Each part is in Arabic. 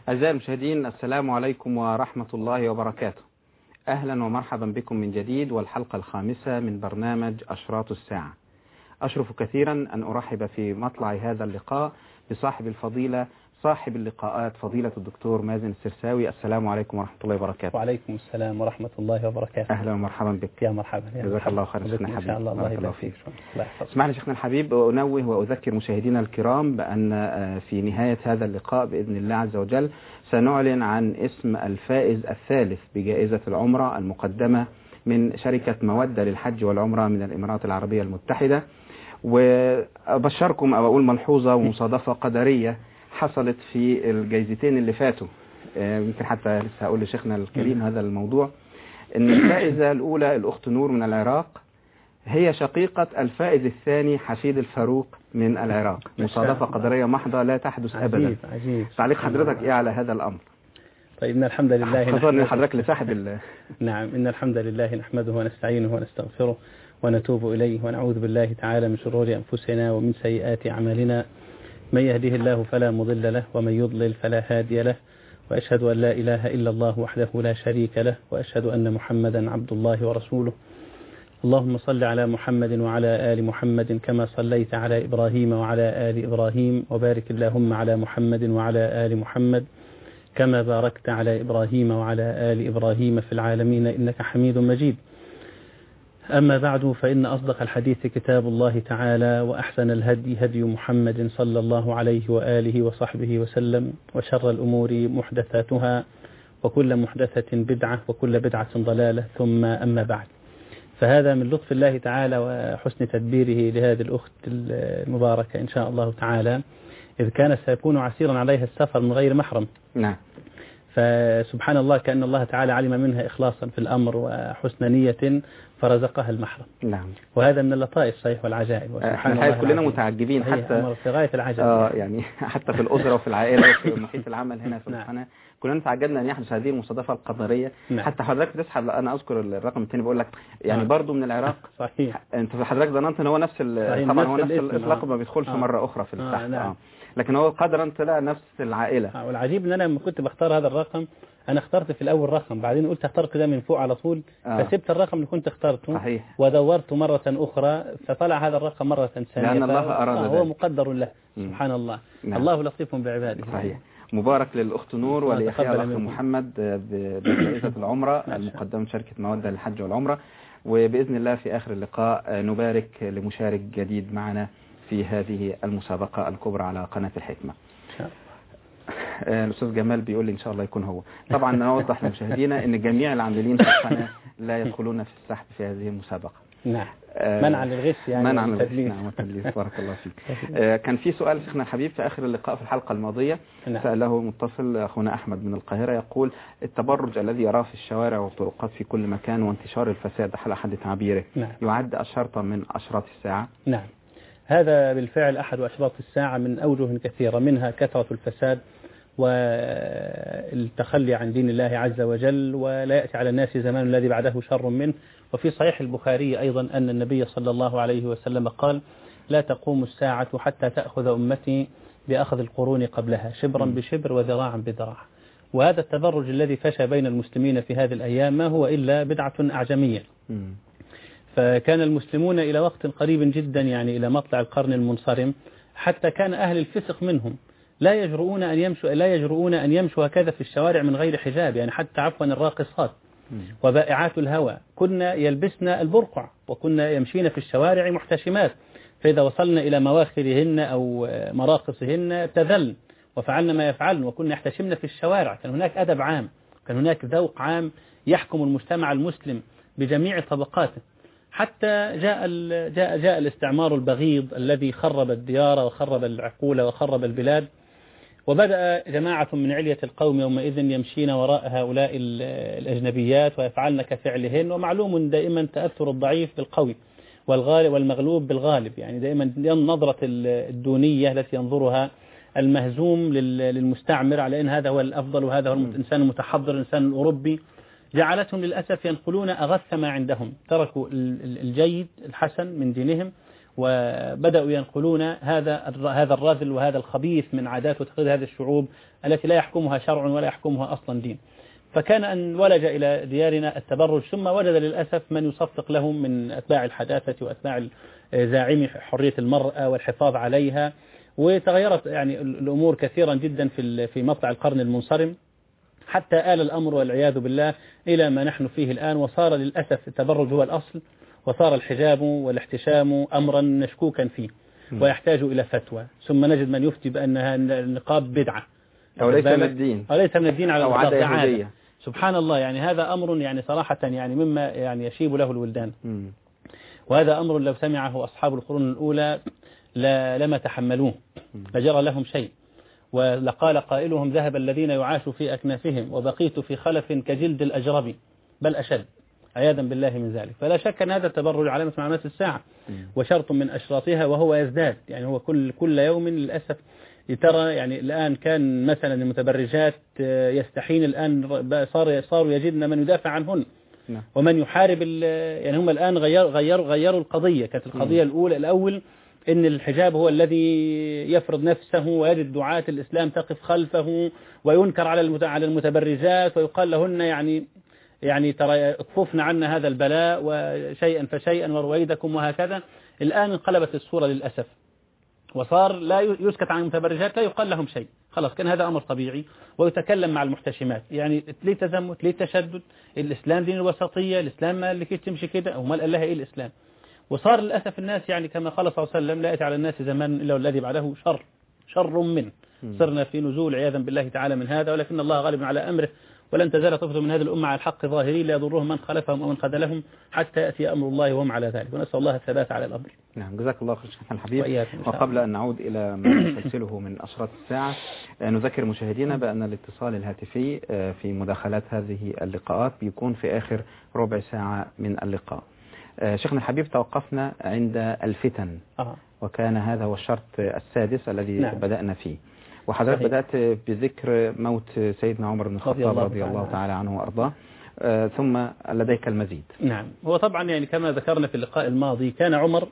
أعزائي المشاهدين، السلام عليكم ورحمة الله وبركاته. أهلا ومرحبا بكم من جديد، والحلقة الخامسة من برنامج أشراط الساعة. أشرف كثيرا أن أرحب في مطلع هذا اللقاء بصاحب الفضيلة، صاحب اللقاءات، فضيلة الدكتور مازن السرساوي. السلام عليكم ورحمة الله وبركاته. وعليكم السلام ورحمة الله وبركاته. أهلا ومرحبا بك. يا مرحبا. جزاك الله خير شيخنا الحبيب. إن شاء الله. بارك الله فيك. الله يحفظك. اسمح لي شيخنا الحبيب، أنوه وأذكر مشاهدينا الكرام بأن في نهاية هذا اللقاء بإذن الله عز وجل سنعلن عن اسم الفائز الثالث بجائزة العمرة المقدمة من شركة مودة للحج والعمرة من الإمارات العربية المتحدة. وأبشركم أو أقول ملحوظة ومصادفة قدرية حصلت في الجائزتين اللي فاتوا، يمكن حتى لسه هقول لشيخنا الكريم هذا الموضوع، إن الفائزة الأولى الأخت نور من العراق هي شقيقة الفائز الثاني حفيد الفاروق من العراق. مصادفة قدرية محضة لا تحدث أبدا. عجيب. تعليق حضرتك إيه على هذا الأمر؟ طيب، إن الحمد لله خصوصا حضرتك لصاحب نعم، إن الحمد لله نحمده ونستعينه ونستغفره ونتوب إليه ونعوذ بالله تعالى من شرور أنفسنا ومن سيئات أعمالنا. من يهده الله فلا مضل له ومن يضلل فلا هادي له، وأشهد أن لا إله إلا الله وحده لا شريك له، وأشهد أن محمدا عبد الله ورسوله. اللهم صل على محمد وعلى آل محمد كما صليت على إبراهيم وعلى آل إبراهيم، وبارك اللهم على محمد وعلى آل محمد كما باركت على إبراهيم وعلى آل إبراهيم في العالمين إنك حميد مجيد. أما بعد، فإن أصدق الحديث كتاب الله تعالى، وأحسن الهدي هدي محمد صلى الله عليه وآله وصحبه وسلم، وشر الأمور محدثاتها، وكل محدثة بدعة، وكل بدعة ضلالة، ثم أما بعد. فهذا من لطف الله تعالى وحسن تدبيره لهذه الأخت المباركة إن شاء الله تعالى، إذ كان سيكون عسيرا عليها السفر من غير محرم. نعم. فسبحان الله، كأن الله تعالى علم منها إخلاصا في الأمر وحسن نية فرزقها المحرم. نعم. وهذا من اللطائف صحيح والعجائب. احنا كلنا متعجبين حتى في غاية العجب. يعني حتى في الأسرة وفي العائلة وفي محيط العمل هنا في القناة كلنا تعجبنا أن يحدث هذه المصادفة القدرية. حتى حضرتك بتسحب، أنا أذكر الرقم الثاني بقول لك يعني برضو من العراق. صحيح. أنت حضرتك ظننت أن هو نفس طبعا هو نفس اللقب، ما بيدخلش مرة أخرى في البحث. نعم. لكن هو قدرا طلع نفس العائلة. والعجيب أن أنا لما كنت بختار هذا الرقم، أنا اخترت في الأول رقم، بعدين قلت اختار كده من فوق على طول، فسبت الرقم اللي كنت اخترته. صحيح. ودورت مرة أخرى فطلع هذا الرقم مرة ثانية، لأن الله أراد ذلك. هو مقدر له. سبحان الله. نعم. الله لطيف بعباده. صحيح. مبارك للأخت نور ولأخيها الأخ محمد بجائزة العمرة المقدمة من شركة مودة للحج والعمرة. وبإذن الله في آخر اللقاء نبارك لمشارك جديد معنا في هذه المسابقة الكبرى على قناة الحكمة. الأستاذ جمال بيقول لي إن شاء الله يكون هو. طبعا نوضح لمشاهدينا أن جميع العاملين في القناة لا يدخلون في السحب في هذه المسابقة. نعم. منعا للغش يعني. منعا للغش. نعم، والتدليس. بارك الله فيك. كان في سؤال شيخنا الحبيب في آخر اللقاء في الحلقة الماضية. سأله متصل أخونا أحمد من القاهرة، يقول: التبرج الذي يراه في الشوارع والطرقات في كل مكان وانتشار الفساد على حد تعبيره يعد شرطا من أشراط الساعة؟ نعم، هذا بالفعل أحد أشراط الساعة من أوجه كثيرة، منها كثرة الفساد والتخلي عن دين الله عز وجل، ولا يأتي على الناس زمان الذي بعده شر منه. وفي صحيح البخاري أيضا أن النبي صلى الله عليه وسلم قال: لا تقوم الساعة حتى تأخذ أمتي بأخذ القرون قبلها شبرا بشبر وذراعا بذراع. وهذا التبرج الذي فشى بين المسلمين في هذه الأيام ما هو إلا بدعة أعجمية. فكان المسلمون إلى وقت قريب جدا، يعني إلى مطلع القرن المنصرم، حتى كان أهل الفسق منهم لا يجرؤون أن يمشوا هكذا في الشوارع من غير حجاب، يعني حتى عفوا الراقصات وبائعات الهوى كنا يلبسن البرقع، وكنا يمشين في الشوارع محتشمات، فإذا وصلنا إلى مواخرهن أو مراقصهن ابتذلن وفعلنا ما يفعلن، وكنا يحتشمن في الشوارع. كان هناك أدب عام، كان هناك ذوق عام يحكم المجتمع المسلم بجميع طبقاته، حتى جاء الاستعمار البغيض الذي خرب الديار وخرب العقول وخرب البلاد. وبدأ جماعة من علية القوم يومئذ يمشين وراء هؤلاء الأجنبيات ويفعلن كفعلهن. ومعلوم دائما تأثر الضعيف بالقوي والمغلوب بالغالب، يعني دائما نظرة الدونية التي ينظرها المهزوم للمستعمر على أن هذا هو الأفضل وهذا هو الإنسان المتحضر، الإنسان الأوروبي، جعلتهم للأسف ينقلون أغث ما عندهم، تركوا الجيد الحسن من دينهم وبدأوا ينقلون هذا الرذل وهذا الخبيث من عادات وتقاليد هذه الشعوب التي لا يحكمها شرع ولا يحكمها أصلا دين. فكان أن ولج إلى ديارنا التبرج، ثم وجد للأسف من يصفق لهم من أتباع الحداثة وأتباع زاعمي حرية المرأة والحفاظ عليها، وتغيرت يعني الأمور كثيرا جدا في مطلع القرن المنصرم، حتى آل الأمر والعياذ بالله إلى ما نحن فيه الآن، وصار للأسف التبرج هو الأصل، وصار الحجاب والاحتشام أمرا مشكوكا فيه ويحتاج إلى فتوى، ثم نجد من يفتي بأنها النقاب بدعة أو ليس من الدين على أو عادة يهودية. سبحان الله، يعني هذا أمر يعني صراحة يعني مما يعني يشيب له الولدان. وهذا أمر لو سمعه أصحاب القرون الأولى لما تحملوه، لجرى لهم شيء، ولقال قائلهم ذهب الذين يعاش في أكنافهم وبقيت في خلف كجلد الأجرب بل أشد، عياذا بالله من ذلك. فلا شك أن هذا التبرج علامة من علامات الساعة وشرط من أشراطها، وهو يزداد، يعني هو كل يوم للأسف ترى. يعني الآن كان مثلا المتبرجات يستحين، الآن صاروا يجدن من يدافع عنهن ومن يحارب. يعني هم الآن غيروا القضية. كانت القضية الأول إن الحجاب هو الذي يفرض نفسه، ويجد دعاة الإسلام تقف خلفه، وينكر على المتبرجات ويقال لهن يعني ترى اكففن عنا هذا البلاء وشيئا فشيئا ورويدكم وهكذا. الآن انقلبت الصورة للأسف، وصار لا يسكت عن المتبرجات، لا يقال لهم شيء، خلاص كان هذا أمر طبيعي. ويتكلم مع المحتشمات، يعني ليه تزمت، ليه تشدد، الإسلام دين الوسطية، الإسلام ما اللي كيف تمشي كده، أو ما قال لها إيه الإسلام. وصار للأسف الناس يعني كما قال صلى الله عليه وسلم لا يأتي على الناس زمان إلا والذي بعده شر منه. صرنا في نزول عياذا بالله تعالى من هذا، ولكن الله غالب على أمره، ولن تزال طائفة من هذه الأمة على الحق ظاهرين لا يضرهم من خلفهم ومن خذلهم حتى يأتي أمر الله وهم على ذلك، ونسأل الله الثبات على الأمر. نعم، جزاك الله خير شيخنا الحبيب. وقبل أن نعود إلى ما نسلسله من أشراط الساعة، نذكر مشاهدينا بأن الاتصال الهاتفي في مداخلات هذه اللقاءات بيكون في آخر ربع ساعة من اللقاء. شيخنا الحبيب، توقفنا عند الفتن، وكان هذا هو الشرط السادس الذي بدأنا فيه، وحضرتك بدأت بذكر موت سيدنا عمر بن الخطاب رضي الله تعالى عنه وأرضاه، ثم لديك المزيد. نعم، هو طبعا يعني كما ذكرنا في اللقاء الماضي كان عمر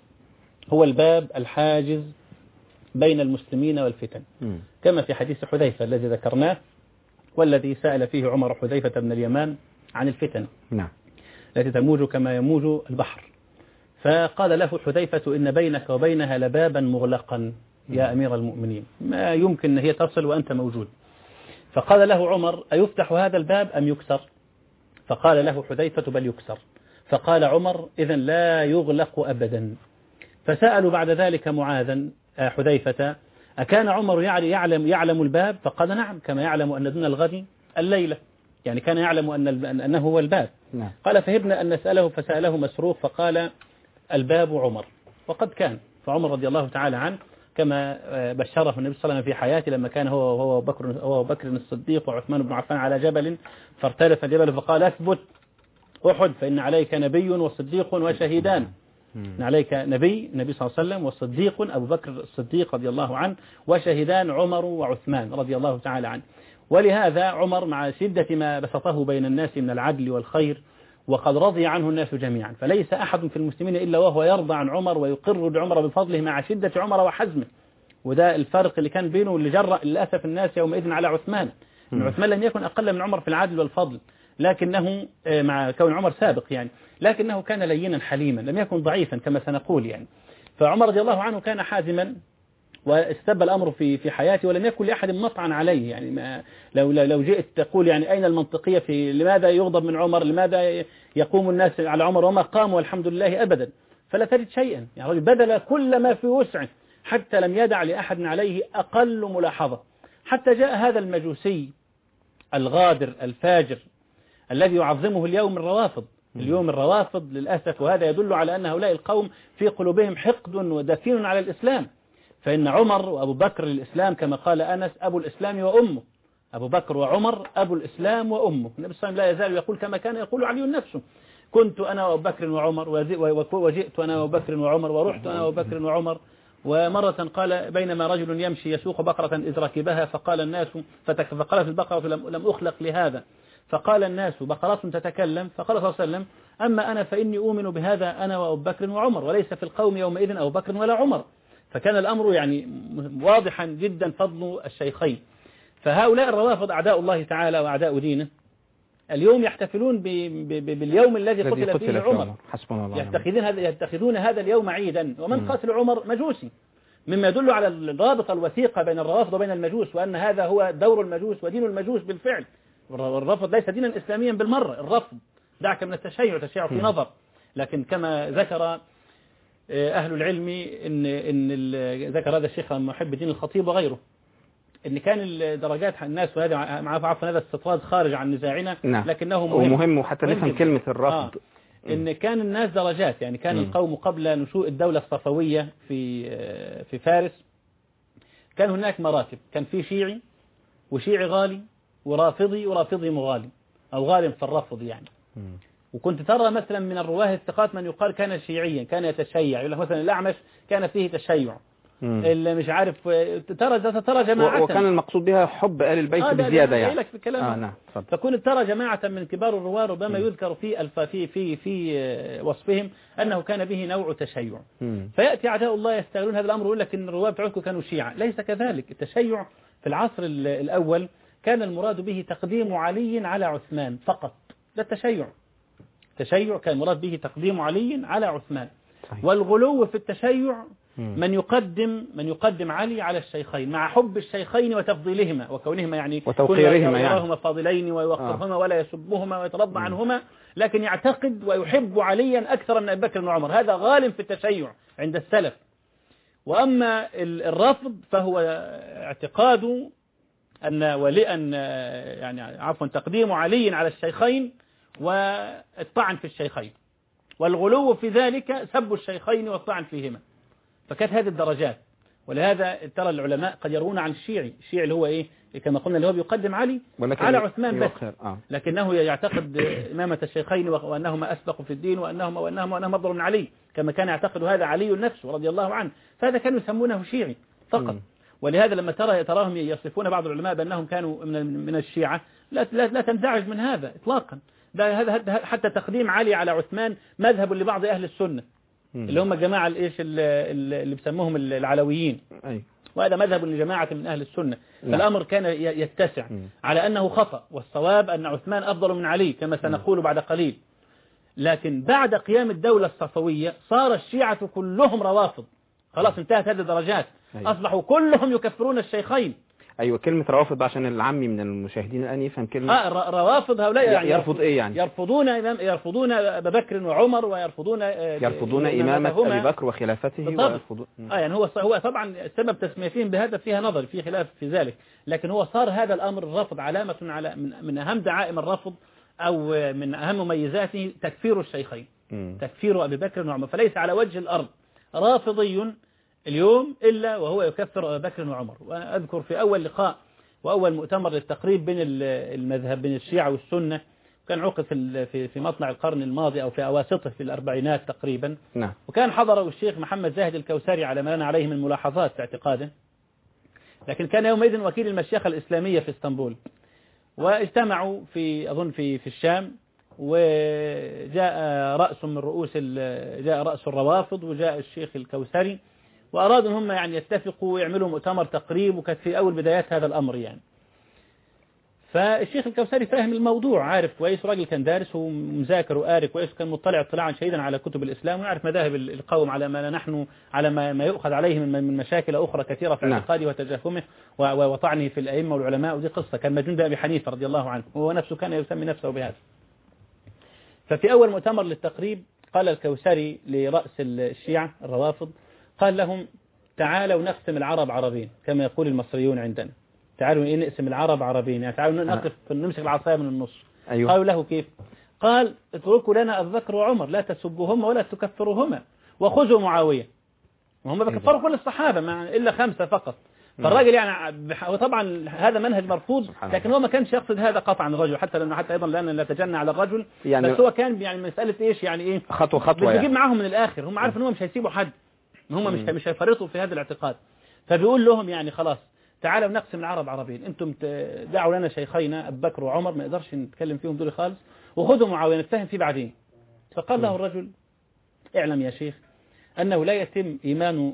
هو الباب الحاجز بين المسلمين والفتن، كما في حديث حذيفة الذي ذكرناه، والذي سأل فيه عمر حذيفة بن اليمان عن الفتن التي تموج كما يموج البحر، فقال له حذيفة إن بينك وبينها لبابا مغلقا يا أمير المؤمنين، ما يمكن أن هي تصل وأنت موجود. فقال له عمر أيفتح هذا الباب أم يكسر؟ فقال له حذيفة بل يكسر. فقال عمر إذن لا يغلق أبدا. فسألوا بعد ذلك معاذا حذيفة أكان عمر يعلم الباب؟ فقال نعم، كما يعلم أن دون الغد الليلة، يعني كان يعلم أنه هو الباب. قال فهبنا أن نسأله، فسأله مسروق فقال الباب عمر، وقد كان. فعمر رضي الله تعالى عنه كما بشره النبي صلى الله عليه وسلم في حياته لما كان هو بكر الصديق وعثمان بن عفان على جبل، فارتلف الجبل فقال اثبت أحد فإن عليك نبي وصديق وشهيدان. إن عليك النبي صلى الله عليه وسلم وصديق أبو بكر الصديق رضي الله عنه، وشهيدان عمر وعثمان رضي الله تعالى عنه. ولهذا عمر مع شدة ما بسطه بين الناس من العدل والخير، وقد رضي عنه الناس جميعا، فليس أحد في المسلمين إلا وهو يرضى عن عمر ويقر بعمر بفضله مع شدة عمر وحزمه. وده الفرق اللي كان بينه واللي جرأ للأسف الناس يومئذ على عثمان. عثمان لم يكن أقل من عمر في العدل والفضل، لكنه مع كون عمر سابق يعني، لكنه كان لينا حليما، لم يكن ضعيفا كما سنقول يعني. فعمر رضي الله عنه كان حازما، واستبى الأمر في حياته، ولم يكن لأحد مطعن عليه. يعني ما لو جئت تقول يعني أين المنطقية في لماذا يغضب من عمر، لماذا يقوم الناس على عمر وما قاموا والحمد لله أبدا، فلا تجد شيئا. يعني بذل كل ما في وسعه حتى لم يدع لأحد عليه أقل ملاحظة، حتى جاء هذا المجوسي الغادر الفاجر الذي يعظمه اليوم الروافض. اليوم الروافض للأسف، وهذا يدل على أن هؤلاء القوم في قلوبهم حقد ودفين على الإسلام. فإن عمر وأبو بكر للإسلام كما قال أنس أبو الإسلام وأمه، أبو بكر وعمر أبو الإسلام وأمه. النبي صلى الله عليه وسلم لا يزال يقول كما كان يقول علي نفسه كنت أنا وأبو بكر وعمر، وجئت أنا وأبو بكر وعمر، ورحت أنا وأبو بكر وعمر. ومرة قال بينما رجل يمشي يسوق بقرة إذ ركبها فقال الناس فقالت البقرة لم أخلق لهذا، فقال الناس بقرات تتكلم، فقال صلى الله عليه وسلم: أما أنا فإني أؤمن بهذا أنا وأبو بكر وعمر، وليس في القوم يومئذ أبو بكر ولا عمر. فكان الأمر يعني واضحا جدا فضل الشيخين. فهؤلاء الروافض أعداء الله تعالى وأعداء دينه اليوم يحتفلون باليوم الذي قتل فيه عمر، يتخذون هذا اليوم عيدا. ومن قتل عمر مجوسي، مما يدل على الرابطة الوثيقة بين الروافض وبين المجوس، وأن هذا هو دور المجوس ودين المجوس بالفعل. والرفض ليس دينا إسلاميا بالمرة، الرفض دعك من التشيع في نظر. لكن كما ذكر أهل العلم ذكر هذا الشيخ محب الدين الخطيب وغيره، ان كان الدرجات الناس، وهذا عفوا هذا استطراد خارج عن نزاعنا، لكنه مهم وحتى نفهم كلمة الرفض. ان كان الناس درجات، يعني كان القوم قبل نشوء الدولة الصفوية في فارس كان هناك مراتب، كان في شيعي وشيعي غالي ورافضي مغالي او غال في الرفض يعني. وكنت ترى مثلا من الرواه الثقات من يقال كان شيعيا، كان يتشيع، يقول لك مثلا الأعمش كان فيه تشيع، اللي مش عارف ترى جماعة، وكان المقصود بها حب آل البيت بزيادة يعني. لك في كلام نعم. فكنت ترى جماعة من كبار الرواة ربما يذكر في وصفهم أنه كان به نوع تشيع. فيأتي أعداء الله يستغلون هذا الأمر ويقول لك إن الرواة بتوعكم كانوا شيعة. ليس كذلك. التشيع في العصر الأول كان المراد به تقديم علي على عثمان فقط، ده التشيع. التشيع كان المراد به تقديم علي على عثمان. صحيح. والغلو في التشيع من يقدم علي على الشيخين مع حب الشيخين وتفضيلهما وكونهما يعني وتوقيرهما يراهما فاضلين ويوقرهما ولا يسبهما ويترضى عنهما، لكن يعتقد ويحب عليا أكثر من أبي بكر وعمر. هذا غال في التشيع عند السلف. وأما الرفض فهو اعتقاد تقديم علي على الشيخين والطعن في الشيخين، والغلو في ذلك سب الشيخين والطعن فيهما. فكانت هذه الدرجات. ولهذا ترى العلماء قد يرون عن الشيعي اللي هو إيه كما قلنا اللي هو بيقدم علي على عثمان بس، لكنه يعتقد إمامة الشيخين وأنهما أسبق في الدين وأنهما أفضل من علي، كما كان يعتقد هذا علي نفسه رضي الله عنه. فهذا كانوا يسمونه شيعي فقط. ولهذا لما تراهم يصفون بعض العلماء بأنهم كانوا من الشيعة، لا تنزعج من هذا إطلاقا. هذا حتى تقديم علي على عثمان مذهب لبعض أهل السنة اللي هم جماعة اللي بسموهم العلويين، وهذا مذهب لجماعة من أهل السنة. فالأمر كان يتسع على أنه خطأ، والصواب أن عثمان أفضل من علي كما سنقول بعد قليل. لكن بعد قيام الدولة الصفوية صار الشيعة كلهم روافض، خلاص انتهت هذه الدرجات، أصبحوا كلهم يكفرون الشيخين. أيوة، كلمة روافض عشان العامي من المشاهدين الآن يفهم كلمة روافض. هؤلاء يعني يرفض إيه يعني؟ يرفضون أبا بكر وعمر، ويرفضون إمامة أبي بكر وخلافته ويرفضون. يعني هو طبعا سبب تسميتهم بهذا فيها نظر، في خلاف في ذلك، لكن هو صار هذا الأمر الرفض علامة على من أهم دعائم الرفض أو من أهم مميزاته تكفير الشيخين، تكفير أبي بكر وعمر. فليس على وجه الأرض رافضي اليوم إلا وهو يكفر أبي بكر وعمر. وأنا أذكر في أول لقاء وأول مؤتمر للتقريب بين المذهب بين الشيعة والسنة كان عقد في مطلع القرن الماضي أو في أواسطه في الأربعينات تقريبا. نعم. وكان حضره الشيخ محمد زاهد الكوثري على ما لنا عليه من ملاحظات في اعتقاده، لكن كان يومئذ وكيل المشيخة الإسلامية في اسطنبول، واجتمعوا أظن في الشام، وجاء رأس الروافض وجاء الشيخ الكوثري، وأرادوا هم يعني يتفقوا ويعملوا مؤتمر تقريب، وكانت في أول بدايات هذا الأمر يعني. فالشيخ الكوثري فاهم الموضوع، عارف كويس، راجل كان دارس ومذاكر وقارئ كويس، كان مطلع اطلاعا شديدا على كتب الإسلام، ويعرف مذاهب القوم على ما نحن على ما يؤخذ عليه من مشاكل أخرى كثيرة في اعتقاده وتجاهمه وطعنه في الأئمة والعلماء. ودي قصة كان مجنون بأبي حنيفة رضي الله عنه، وهو نفسه كان يسمي نفسه بهذا. ففي أول مؤتمر للتقريب قال الكوثري لرأس الشيعة الروافض، قال لهم: تعالوا نقسم العرب عربين كما يقول المصريون عندنا، تعالوا نقسم العرب عربين، يعني تعالوا نقف نمسك العصاية من النص. أيوة. قالوا له: كيف؟ قال: اتركوا لنا أبي بكر وعمر، لا تسبوهما ولا تكفروهما، وخذوا معاوية. وهم بكفروا كل الصحابة إلا 5 فقط. فالراجل يعني وطبعا هذا منهج مرفوض، لكن هو ما كانش يقصد هذا قطعا الرجل، حتى أيضا لأن لا تجنى على الرجل يعني، بس هو كان يعني مسألة إيش يعني إيه خطوة بيجيب يعني معهم من الآخر. هم عارف إن هم مش هيسيبوا حد، هم مش هيفرطوا في هذا الاعتقاد. فبيقول لهم يعني خلاص تعالوا نقسم العرب عربين، أنتم دعوا لنا شيخين أبو بكر وعمر ما نقدرش نتكلم فيهم دول خالص، وخذوا معاوية نتفاهم فيه بعدين. فقال له الرجل اعلم يا شيخ أنه لا يتم إيمان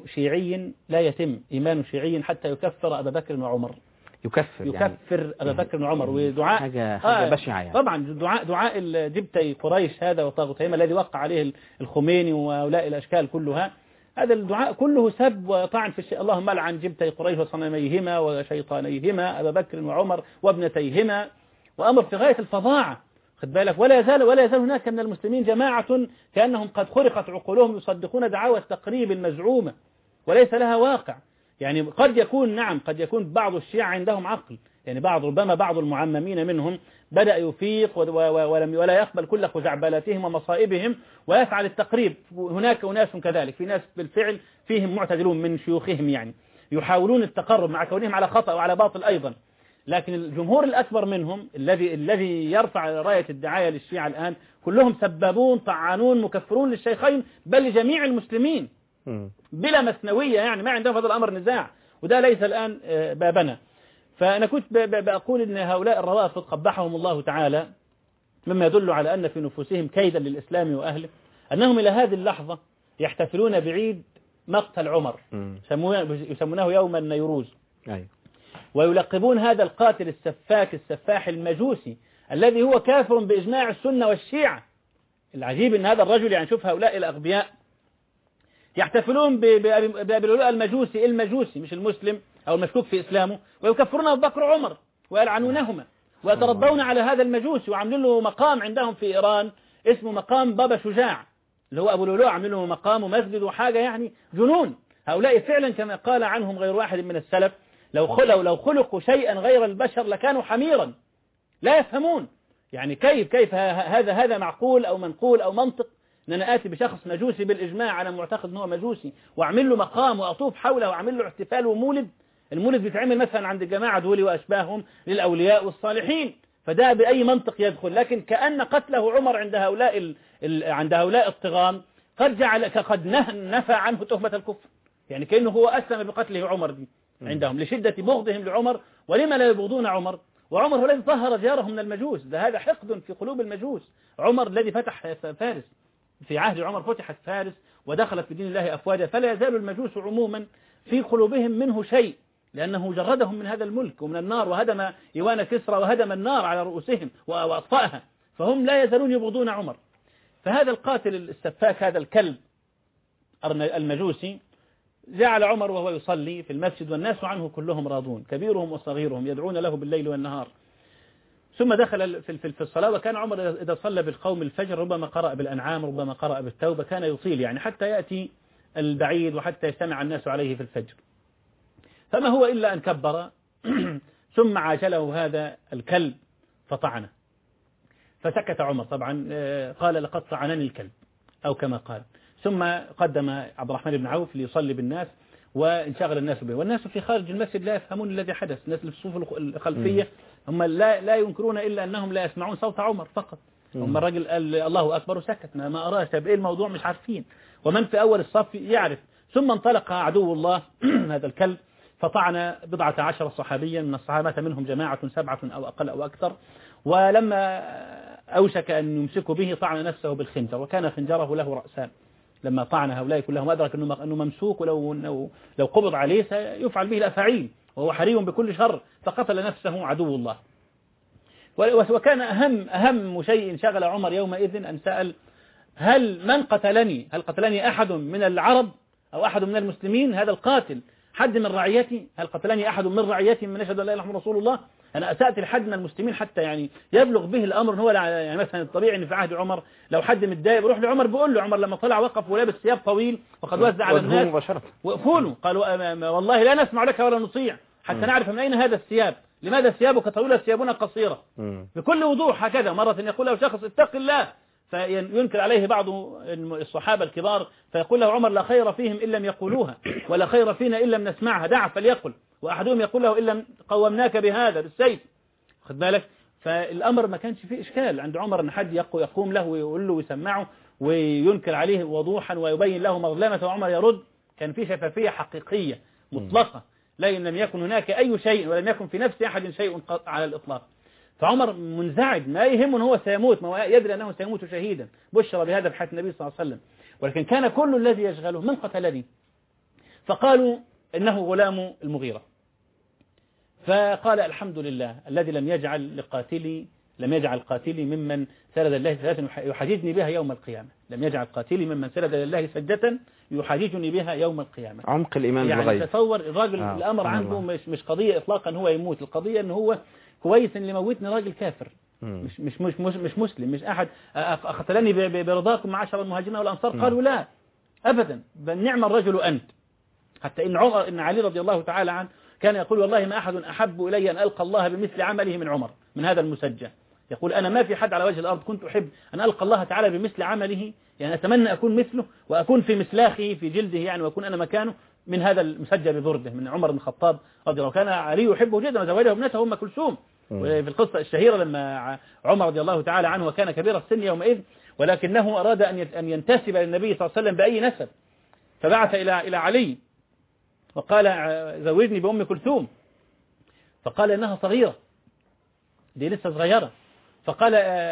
إيمان شيعي حتى يكفر أبا بكر وعمر. يكفر أبا بكر وعمر. ودعاء حاجة بشعة يعني. طبعا دعاء جبتي قريش هذا وطاغوتهم الذي وقع عليه الخميني وهؤلاء الأشكال كلها، هذا الدعاء كله سب وطعن في الشيء. اللهم لعن جبتي قريش وصنميهما وشيطانيهما أبا بكر وعمر وابنتيهما، وأمر في غاية الفظاعة. خد بالك. ولا يزال هناك من المسلمين جماعة كأنهم قد خرقت عقولهم يصدقون دعاوى التقريب المزعومة وليس لها واقع. يعني قد يكون بعض الشيعة عندهم عقل، يعني ربما بعض المعممين منهم بدأ يفيق ولا يقبل كل خزعبلاتهم ومصائبهم ويفعل التقريب. هناك أناس كذلك، في ناس بالفعل فيهم معتدلون من شيوخهم يعني يحاولون التقرب مع كونهم على خطأ وعلى باطل أيضا. لكن الجمهور الأكبر منهم الذي يرفع راية الدعاية للشيعة الآن كلهم سبابون طعانون مكفرون للشيخين بل لجميع المسلمين بلا مثنوية، يعني ما عندهم هذا الأمر نزاع، وده ليس الآن بابنا. فأنا كنت بقول إن هؤلاء الروافض قبحهم الله تعالى مما يدل على أن في نفوسهم كيدا للإسلام وأهله، أنهم إلى هذه اللحظة يحتفلون بعيد مقتل عمر، يسمونه يوم النيروز، ويلقبون هذا القاتل السفاح المجوسي الذي هو كافر بإجماع السنة والشيعة. العجيب أن هذا الرجل، يعني شوف هؤلاء الأغبياء يحتفلون بأبي لؤلؤ المجوسي مش المسلم أو المشكوك في إسلامه، ويكفرون أبو بكر وعمر ويلعنونهما ويترضون على هذا المجوسي، وعاملين له مقام عندهم في إيران اسمه مقام بابا شجاع اللي هو أبو لؤلؤ، عاملين له مقام ومسجد وحاجة يعني جنون. هؤلاء فعلا كما قال عنهم غير واحد من السلف لو خلقوا شيئا غير البشر لكانوا حميرا، لا يفهمون. يعني كيف هذا معقول أو منقول أو منطق ان انا اتي بشخص مجوسي بالاجماع، انا معتقد ان هو مجوسي، واعمل له مقام واطوف حوله واعمل له احتفال ومولد. المولد بيتعمل مثلا عند الجماعه دول واشباههم للاولياء والصالحين، فده باي منطق يدخل. لكن كأن قتله عمر عند هؤلاء الطغام قد نفى عنه تهمة الكفر، يعني كأنه هو أسلم بقتله عمر دي عندهم لشدة بغضهم لعمر. ولما لا يبغضون عمر؟ وعمر هو الذي طهر ديارهم من المجوس، هذا حقد في قلوب المجوس. عمر الذي فتح فارس، في عهد عمر فتحت فارس ودخلت في دين الله أفواجا، فلا يزال المجوس عموما في قلوبهم منه شيء، لأنه جردهم من هذا الملك ومن النار، وهدم إيوان كسرى وهدم النار على رؤوسهم وأطفأها، فهم لا يزالون يبغضون عمر. فهذا القاتل السفاك هذا الكلب المجوسي جعل عمر وهو يصلي في المسجد والناس عنه كلهم راضون، كبيرهم وصغيرهم يدعون له بالليل والنهار. ثم دخل في الصلاة، وكان عمر إذا صلى بالقوم الفجر ربما قرأ بالأنعام ربما قرأ بالتوبة، كان يطيل يعني حتى يأتي البعيد وحتى يجتمع الناس عليه في الفجر. فما هو إلا أن كبر ثم عاجله هذا الكلب فطعنه، فسكت عمر طبعا، قال لقد طعنني الكلب أو كما قال. ثم قدم عبد الرحمن بن عوف ليصلي بالناس وانشغل الناس به، والناس في خارج المسجد لا يفهمون الذي حدث. الناس اللي في الصفوف الخلفية هم لا ينكرون إلا أنهم لا يسمعون صوت عمر فقط. هم الرجل قال الله أكبر وسكت، ما أراه إيه الموضوع مش عارفين، ومن في أول الصف يعرف. ثم انطلق عدو الله هذا الكلب فطعن 14 صحابيا من الصحابة، منهم جماعة 7 أو أقل أو أكثر. ولما أوشك أن يمسكوا به طعن نفسه بالخنجر، وكان خنجره له رأسان. لما طعن هؤلاء كلهم أدرك أنه ممسوك، ولو قبض عليه سيفعل به الأفاعيل، وهو حري بكل شر، فقتل نفسه عدو الله. وكان أهم شيء شغل عمر يومئذ أن سأل هل قتلني أحد من العرب أو أحد من المسلمين؟ هذا القاتل حد من رعيتي؟ هل قتلني أحد من رعيتي من أشهد أن لا إله إلا الله رسول الله؟ أنا أسأت لحد من المسلمين حتى يعني يبلغ به الأمر. هو يعني مثلا الطبيعي أن في عهد عمر لو حد متضايق بيروح لعمر بيقول له، عمر لما طلع وقف ولابس ثياب طويل وقد وزع على الناس وقفوا قالوا والله لا نسمع لك ولا نطيع حتى نعرف من أين هذا الثياب، لماذا ثيابك طويلة ثيابنا قصيرة؟ بكل وضوح هكذا. مرة يقول له شخص اتق الله، فينكر عليه بعض الصحابة الكبار فيقول له عمر لا خير فيهم إن لم يقولوها، ولا خير فينا إن لم نسمعها، دع فليقل. وأحدهم يقول له إن لم قومناك بهذا بالسيف. خد بالك. فالأمر ما كانش فيه إشكال عند عمر أن حد يقوم له ويقول له ويسمعه وينكر عليه وضوحا ويبين له مظلمة وعمر يرد. كان فيه شفافية حقيقية مطلقة. لم يكن هناك أي شيء ولم يكن في نفس أحد شيء على الإطلاق. فعمر منزعج، ما يهمه هو سيموت، ما يدري أنه سيموت شهيدا، بشر بهذا في حياة النبي صلى الله عليه وسلم، ولكن كان كل الذي يشغله من قتلني؟ فقالوا إنه غلام المغيرة. فقال الحمد لله الذي لم يجعل قاتلي ممن سرد الله سجدة يحاججني بها يوم القيامة. لم يجعل قاتلي ممن سرد لله سجدة يحاججني بها يوم القيامة. عمق الإيمان يعني بالغيب. تصور الراجل الأمر عنده مش قضية إطلاقا هو يموت، القضية أنه هو كويس اللي موتني راجل كافر مش مسلم، مش أحد قتلني برضاكم معاشر المهاجرين والأنصار. قالوا لا أبدا، بل نعم الرجل أنت. حتى إن علي رضي الله تعالى عنه كان يقول والله ما أحد أحب إلي أن ألقى الله بمثل عمله من عمر، من هذا المسجى. يقول أنا ما في حد على وجه الأرض كنت أحب أن ألقى الله تعالى بمثل عمله، يعني أتمنى أكون مثله وأكون في مسلاخه في جلده يعني، وأكون أنا مكانه، من هذا المسجى ببرده من عمر بن الخطاب رضي الله. كان علي يحبه جدا وزوجه ابنته أم كلثوم. وفي القصة الشهيرة لما عمر رضي الله تعالى عنه وكان كبير السن يومئذ، ولكنه أراد أن ينتسب للنبي صلى الله عليه وسلم بأي نسب، فبعث إلى علي وقال زوجني بأم كلثوم، فقال إنها صغيرة، دي لسه صغيرة، فقال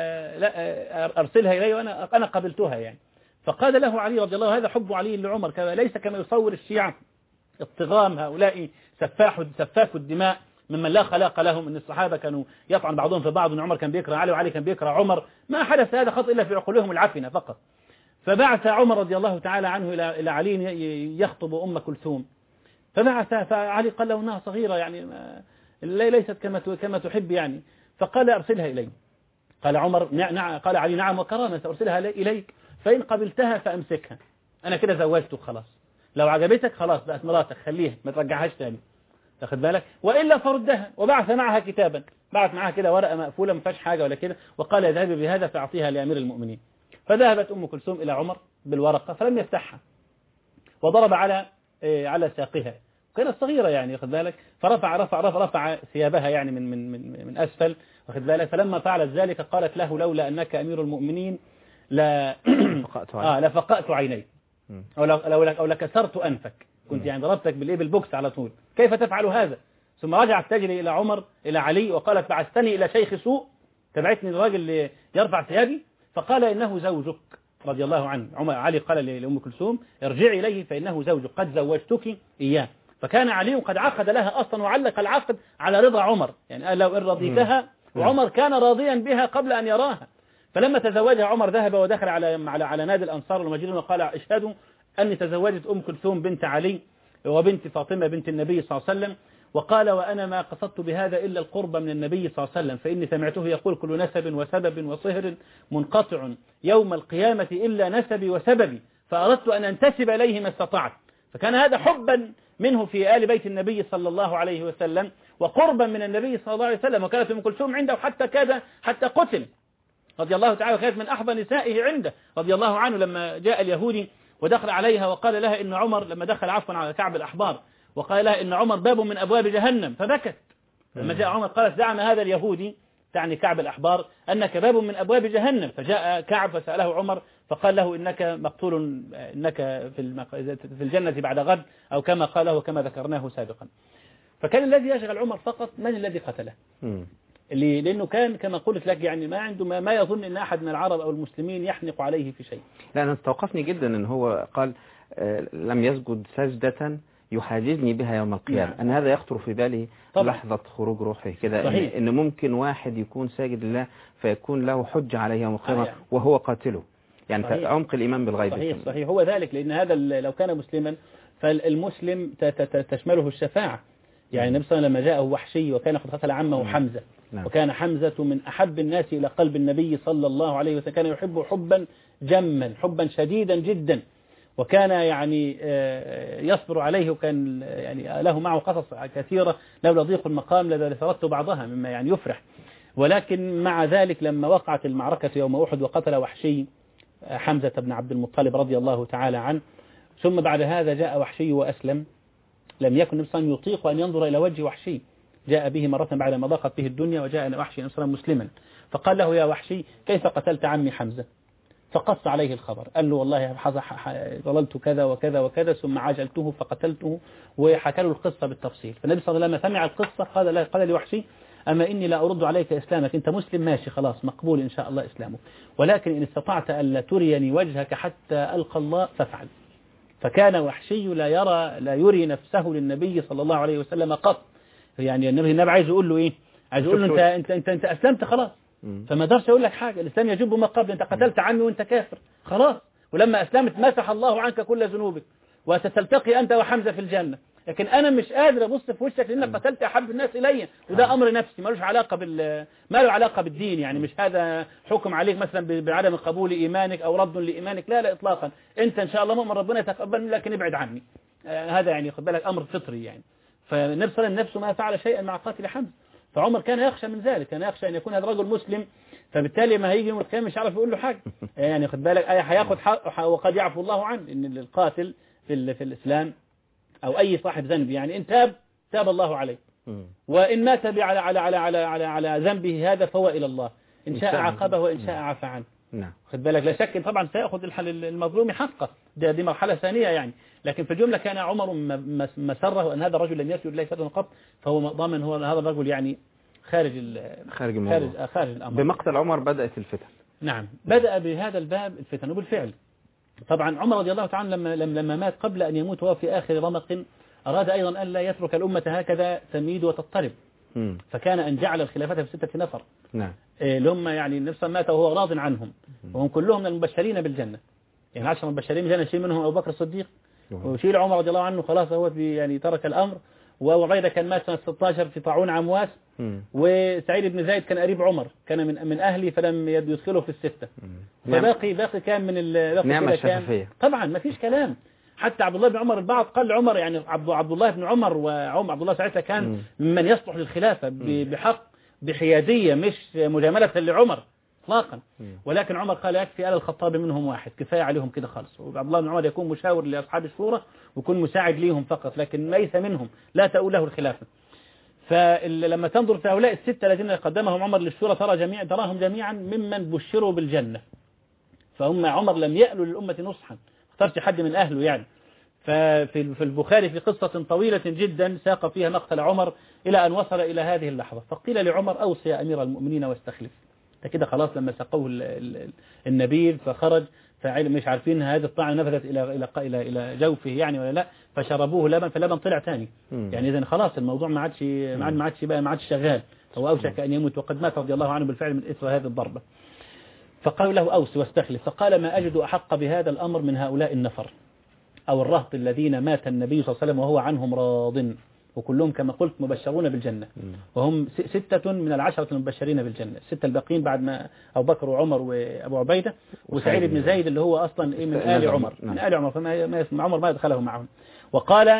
لا أرسلها إلي وأنا قبلتها يعني. فقال له علي رضي الله هذا حب علي لعمر، ليس كما يصور الشيعة اضطغام هؤلاء سفاك الدماء ممن لا خلاق لهم، ان الصحابة كانوا يطعن بعضهم في بعض، ان عمر كان بيكره علي وعلي كان بيكره عمر، ما حدث هذا خط إلا في عقولهم العفنة فقط. فبعث عمر رضي الله تعالى عنه إلى علي يخطب أم كلثوم، فعلي قال له انها صغيرة يعني ليست كما تحب يعني، فقال أرسلها إلي. قال عمر قال علي نعم وكرامة سأرسلها إليك، فإن قبلتها فأمسكها، أنا كده زوجتك خلاص، لو عجبتك خلاص بقت مراتك خليها ما ترجعهاش تاني، تاخد بالك، وإلا فردها. وبعث معها كتابا، بعث معها كده ورقة مقفولة ما فيهاش حاجة ولا كده، وقال اذهبي بهذا فأعطيها لأمير المؤمنين. فذهبت أم كلثوم إلى عمر بالورقة فلم يفتحها، وضرب على ساقها، كانت صغيرة يعني واخد بالك، فرفع ثيابها يعني من أسفل واخد بالك. فلما فعلت ذلك قالت له لولا أنك أمير المؤمنين لفقأت عينيك أو لكسرت أنفك، كنت يعني ضربتك بالبوكس على طول، كيف تفعل هذا؟ ثم رجعت تجري إلى عمر إلى علي وقالت بعثتني إلى شيخ سوء، تبعتني الراجل اللي يرفع ثيابي، فقال إنه زوجك رضي الله عنه. علي قال لأم كلثوم ارجعي إليه فإنه زوجك قد زوجتك إياه. فكان علي قد عقد لها أصلا وعلق العقد على رضا عمر، يعني قال لو إن رضيتها، وعمر كان راضيا بها قبل أن يراها. فلما تزوجها عمر ذهب ودخل على نادي الأنصار والمهاجرين وقال اشهدوا أني تزوجت أم كلثوم بنت علي وبنت فاطمة بنت النبي صلى الله عليه وسلم، وقال وأنا ما قصدت بهذا إلا القرب من النبي صلى الله عليه وسلم، فإني سمعته يقول كل نسب وسبب وصهر منقطع يوم القيامة إلا نسبي وسببي، فأردت أن أنتسب إليه ما استطعت. فكان هذا حبا منه في آل بيت النبي صلى الله عليه وسلم وقربا من النبي صلى الله عليه وسلم. وكانت أم كلثوم عنده حتى قتل رضي الله تعالى، وكانت من أحظى نسائه عنده رضي الله عنه. لما جاء اليهودي ودخل عليها وقال لها إن عمر، لما دخل على كعب الأحبار وقال لها إن عمر باب من أبواب جهنم، فبكت. لما جاء عمر قالت زعم هذا اليهودي، تعني كعب الأحبار، أنك باب من أبواب جهنم. فجاء كعب فسأله عمر فقال له إنك مقتول، إنك في الجنة بعد غد، أو كما قاله وكما ذكرناه سابقا. فكان الذي يشغل عمر فقط من الذي قتله، لأنه كان كما قلت لك يعني ما عنده ما يظن أن أحد من العرب أو المسلمين يحنق عليه في شيء. لا أنا استوقفني جدا أن هو قال لم يسجد سجدة يحاجزني بها يوم القيامة. أن هذا يخطر في بالي طبعا. لحظة خروج روحه كده، إن ممكن واحد يكون ساجد لله فيكون له حجة عليه يوم القيامة وهو قاتله، يعني عمق الإيمان بالغيب. صحيح هو ذلك، لأن هذا لو كان مسلما فالمسلم تشمله الشفاعة. يعني النبي صلى الله عليه وسلم لما جاءه وحشي وكان قد قتل عمه حمزة، وكان حمزة من أحب الناس إلى قلب النبي صلى الله عليه وسلم، كان يحبه حبا جما، حبا شديدا جدا، وكان يعني يصبر عليه، وكان يعني له معه قصص كثيرة لولا ضيق المقام لثرت بعضها مما يعني يفرح. ولكن مع ذلك لما وقعت المعركة يوم أحد وقتل وحشي حمزة بن عبد المطلب رضي الله تعالى عنه، ثم بعد هذا جاء وحشي وأسلم، لم يكن النبي صلى الله عليه وسلم يطيق أن ينظر إلى وجه وحشي، جاء به مرة بعد ما ضاقت به الدنيا، وجاء وحشي مسلما، فقال له يا وحشي كيف قتلت عمي حمزة؟ فقص عليه الخبر، قال له والله ضللت كذا وكذا وكذا ثم عجلته فقتلته، وحكى له القصة بالتفصيل. فالنبي صلى الله عليه وسلم سمع القصة قال لوحشي أما إني لا أرد عليك إسلامك، أنت مسلم ماشي خلاص مقبول إن شاء الله إسلامك، ولكن إن استطعت ألا تريني وجهك حتى ألقى الله فافعل. فكان وحشي لا يري نفسه للنبي صلى الله عليه وسلم قط. يعني النبي عايز يقول له إيه؟ عايز يقول له أنت أسلمت خلاص، فما درش يقول لك حاجة، الإسلام يجب ما قبل، أنت قتلت عمي وأنت كافر خلاص، ولما أسلمت مسح الله عنك كل ذنوبك وستلتقي أنت وحمزة في الجنة، لكن أنا مش قادر أبص في وشك لأنك قتلت أحب الناس إلي، وده أمر نفسي ما له علاقة بالدين، يعني مش هذا حكم عليك مثلا بعدم قبول إيمانك أو رد لإيمانك، لا إطلاقا، أنت إن شاء الله مؤمن ربنا يتقبل لكن ابعد عني. هذا يعني خد بالك أمر فطري يعني. فالنبي صلى الله عليه وسلم نفسه ما فعل شيئا مع قاتل حمزة، فعمر كان يخشى من ذلك، كان يخشى أن يكون هذا رجل مسلم، فبالتالي ما هيجي يوم القيامة مش عارف يقول له حاجة يعني خد بالك هياخد حق، وقد يعفو الله عنه، إن القاتل في الإسلام أو أي صاحب ذنب يعني إن تاب الله عليه، وإن مات على ذنبه هذا فهو إلى الله، إن شاء عاقبه وإن شاء عفى عنه. خد بالك لا شك طبعا سيأخذ المظلوم حقه، دي مرحلة ثانية يعني، لكن في الجملة كان عمر مسره أن هذا الرجل لم يسجد لله سجدا قط، فهو ضامن هو هذا الرجل يعني خارج الأمر. بمقتل عمر بدأت الفتن. نعم، بدأ بهذا الباب الفتن، وبالفعل طبعا عمر رضي الله تعالى لما مات قبل أن يموت وهو في آخر رمق أراد أيضا أن لا يترك الأمة هكذا تميد وتضطرب، فكان أن جعل الخلافة في 6 نفر. نعم. اللي هم يعني النبي صلى الله عليه وسلم مات وهو راض عنهم، وهم كلهم من المبشرين بالجنة، يعني 10 مبشرين بالجنة، يشيل منهم أبو بكر الصديق ويشيل عمر رضي الله عنه خلاص هو يعني ترك الأمر، وعبيدة كان مات سنة 16 في طاعون عمواس، وسعيد بن زايد كان قريب عمر، كان من أهلي فلم يدخله في 6. فباقي كان من نعمة الشفافية طبعا ما فيش كلام. حتى عبد الله بن عمر البعض قال عمر يعني عبد الله بن عمر، وعبد الله ساعتها كان من يصلح للخلافة بحق بحيادية مش مجاملة لعمر اطلاقا، ولكن عمر قال يكفي آل الخطاب منهم واحد، كفاية عليهم كده خالص، وعبد الله بن عمر يكون مشاور لأصحاب الشورى ويكون مساعد ليهم فقط، لكن ليس منهم، لا تؤول له الخلافة. فلما تنظر في هؤلاء 6 الذين قدمهم عمر للشورى تراهم جميعا ممن بشروا بالجنة، فهم عمر لم يألوا للأمة نصحا، اخترت حد من أهله يعني. ففي البخاري في قصة طويلة جدا ساق فيها مقتل عمر إلى أن وصل إلى هذه اللحظة، فقيل لعمر أوصي يا أمير المؤمنين واستخلف. كده خلاص لما سقوه النبيذ فخرج، مش عارفين هذه الطعنة نفذت إلى جوفه يعني ولا لا، فشربوه لبن، فاللبن طلع ثاني يعني إذن خلاص الموضوع ما عادش شغال، هو أوشك أن يموت وقد مات رضي الله عنه بالفعل من إثر هذه الضربة. فقالوا له أوصي واستخلف، فقال ما أجد أحق بهذا الأمر من هؤلاء النفر أو الرهط الذين مات النبي صلى الله عليه وسلم وهو عنهم راض، وكلهم كما قلت مبشرون بالجنة، وهم 6 من 10 المبشرين بالجنة، 6 الباقين بعد ما أبو بكر وعمر وأبو عبيدة وسعيد بن زايد اللي هو أصلا من آل عمر، من آل عمر، فما عمر ما يدخله معهم. وقال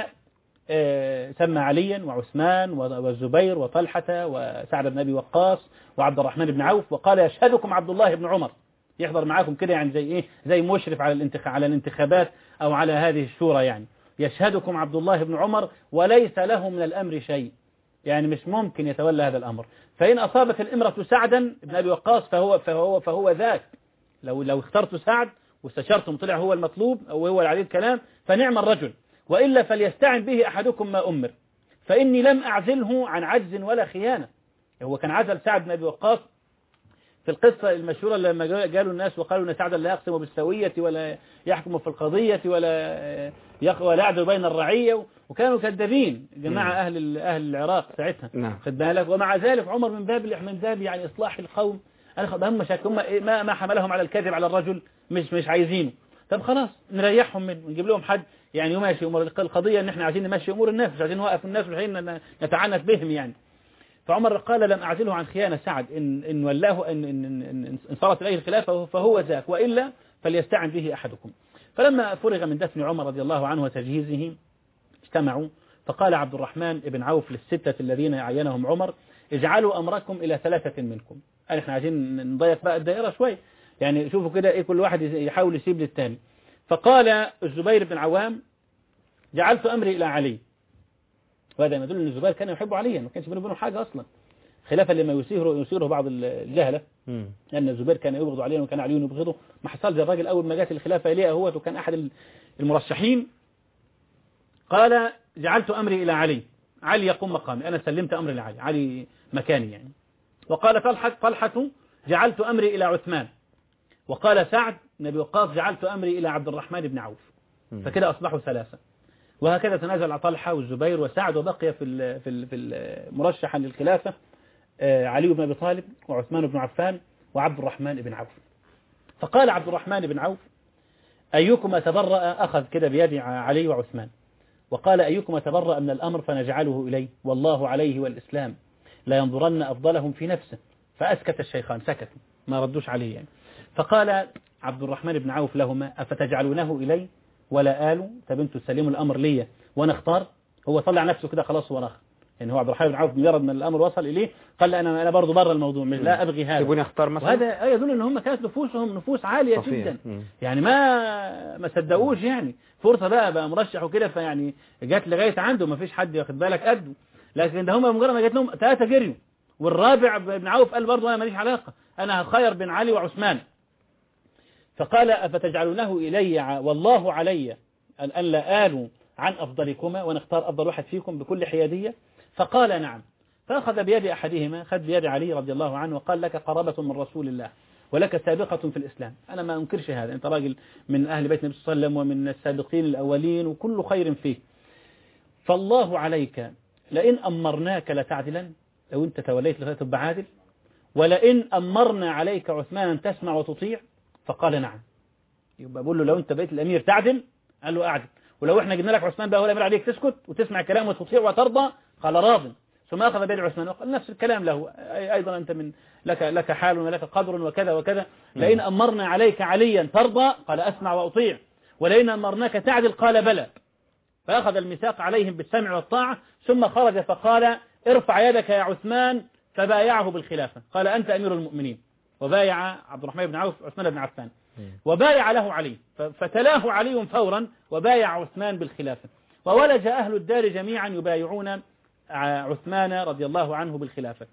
سمى عليا وعثمان والزبير وطلحة وسعد بن أبي وقاص وعبد الرحمن بن عوف، وقال يشهدكم عبد الله بن عمر، يحضر معاكم كده يعني زي مشرف على الانتخابات أو على هذه الشورى يعني، يشهدكم عبد الله بن عمر وليس له من الأمر شيء، يعني مش ممكن يتولى هذا الأمر، فإن أصابت الإمرة سعدا بن أبي وقاص فهو ذاك، لو اخترت سعد واستشرتم طلع هو المطلوب أو هو العديد كلام فنعم الرجل، وإلا فليستعن به أحدكم ما أمر، فإني لم أعزله عن عجز ولا خيانة. هو كان عزل سعد بن أبي وقاص في القصة المشهورة لما قالوا الناس وقالوا أن سعدا لا يقسم بالسوية ولا يحكم في القضية ولا يعدل بين الرعية، وكانوا كذابين جماعة أهل العراق ساعتها، خد بالك، ومع ذلك عمر من باب يعني إصلاح القوم، هم ما حملهم على الكذب على الرجل، مش عايزينه، طب خلاص نريحهم منه ونجيب لهم حد يعني يماشي أمور القضية، إن إحنا عايزين نمشي أمور الناس، مش عايزين نوقف الناس وحين نتعنت بهم يعني. فعمر قال لم أعزله عن خيانة سعد، إن ولاه إن صارت إليه الخلافة فهو ذاك، وإلا فليستعن به أحدكم. فلما فرغ من دفن عمر رضي الله عنه وتجهيزه اجتمعوا، فقال عبد الرحمن بن عوف لل6 الذين عينهم عمر اجعلوا أمركم إلى 3 منكم، قال احنا عايزين نضيق بقى الدائرة شوي يعني، شوفوا كده كل واحد يحاول يسيب للثاني. فقال الزبير بن عوام جعلت أمري إلى علي، وهذا يدل أن الزبير كان يحب عليا، ما كانش بينه وبينه حاجة أصلا، خلافا لما يثيره بعض الجهلة أن الزبير كان يبغض علي وكان علي يبغضه. ما حصل. الراجل أول ما جات الخلافة إليه هو وكان أحد المرشحين قال جعلت أمري إلى علي، علي يقوم مقامي، أنا سلمت أمري لعلي، علي مكاني يعني. وقال طلحة جعلت أمري إلى عثمان، وقال سعد بن أبي وقاص جعلت أمري إلى عبد الرحمن بن عوف. فكده أصبحوا ثلاثة. وهكذا تنازل طلحة والزبير وسعد، وبقي في المرشحا للخلافة علي بن أبي طالب وعثمان بن عفان وعبد الرحمن بن عوف. فقال عبد الرحمن بن عوف أيكم تبرأ، أخذ كده بيد علي وعثمان وقال أيكم تبرأ من الأمر فنجعله إليه والله عليه والإسلام لا ينظرن أفضلهم في نفسه. فأسكت الشيخان، سكتوا ما ردوش عليه يعني. فقال عبد الرحمن بن عوف لهما أفتجعلونه إلي ولا آله؟ طب انتوا تسلموا الأمر لي وأنا اختار؟ هو طلع نفسه كده خلاص وراه يعني. هو عبد الرحمن بن عوف مجرد من الأمر وصل إليه قال أنا برضه بره الموضوع، مش لا أبغي هذا، سيبوني أختار مثلا. وهذا يدل أن هم كانت نفوسهم نفوس عالية جدا يعني. ما صدقوش يعني فرصة بقى مرشح وكده، فيعني جات لغاية عنده ما فيش حد ياخد بالك قده. لكن ده هم مجرد ما جات لهم ثلاثة جريوا، والرابع بن عوف قال برضه أنا ماليش علاقة، أنا هخير بين علي وعثمان. فقال أفتجعلونه إلي والله علي أن لا آلوا عن أفضلكما ونختار أفضل واحد فيكم بكل حيادية؟ فقال نعم. فأخذ بيد أحدهما، خذ بيد علي رضي الله عنه وقال لك قرابة من رسول الله ولك سابقة في الإسلام. أنا ما أنكرش هذا، أنت راجل من أهل بيت النبي صلى الله عليه وسلم ومن السابقين الأولين وكل خير فيه. فالله عليك لئن أمرناك لتعدلا، لو أنت توليت لتبقى عادل، ولئن أمرنا عليك عثمان تسمع وتطيع. فقال نعم. يبقى بقول له لو أنت بقيت الأمير تعدل؟ قال له أعدل. ولو إحنا جبنا لك عثمان بقى هو الأمير عليك تسكت وتسمع كلام وتطيع وترضى؟ قال راض. ثم أخذ بيد عثمان وقال نفس الكلام له أيضا، أنت من لك حال ولك قدر وكذا وكذا. لئن أمرنا عليك عليا ترضى؟ قال أسمع وأطيع. ولئن أمرناك تعدل؟ قال بلى. فأخذ الميثاق عليهم بالسمع والطاعة، ثم خرج فقال ارفع يدك يا عثمان، فبايعه بالخلافة. قال أنت أمير المؤمنين. وبايع عبد الرحمن بن عوف عثمان بن عفان، وبايع له علي، فتلاه علي فورا وبايع عثمان بالخلافة. وولج أهل الدار جميعا يبايعون عثمان رضي الله عنه بالخلافة.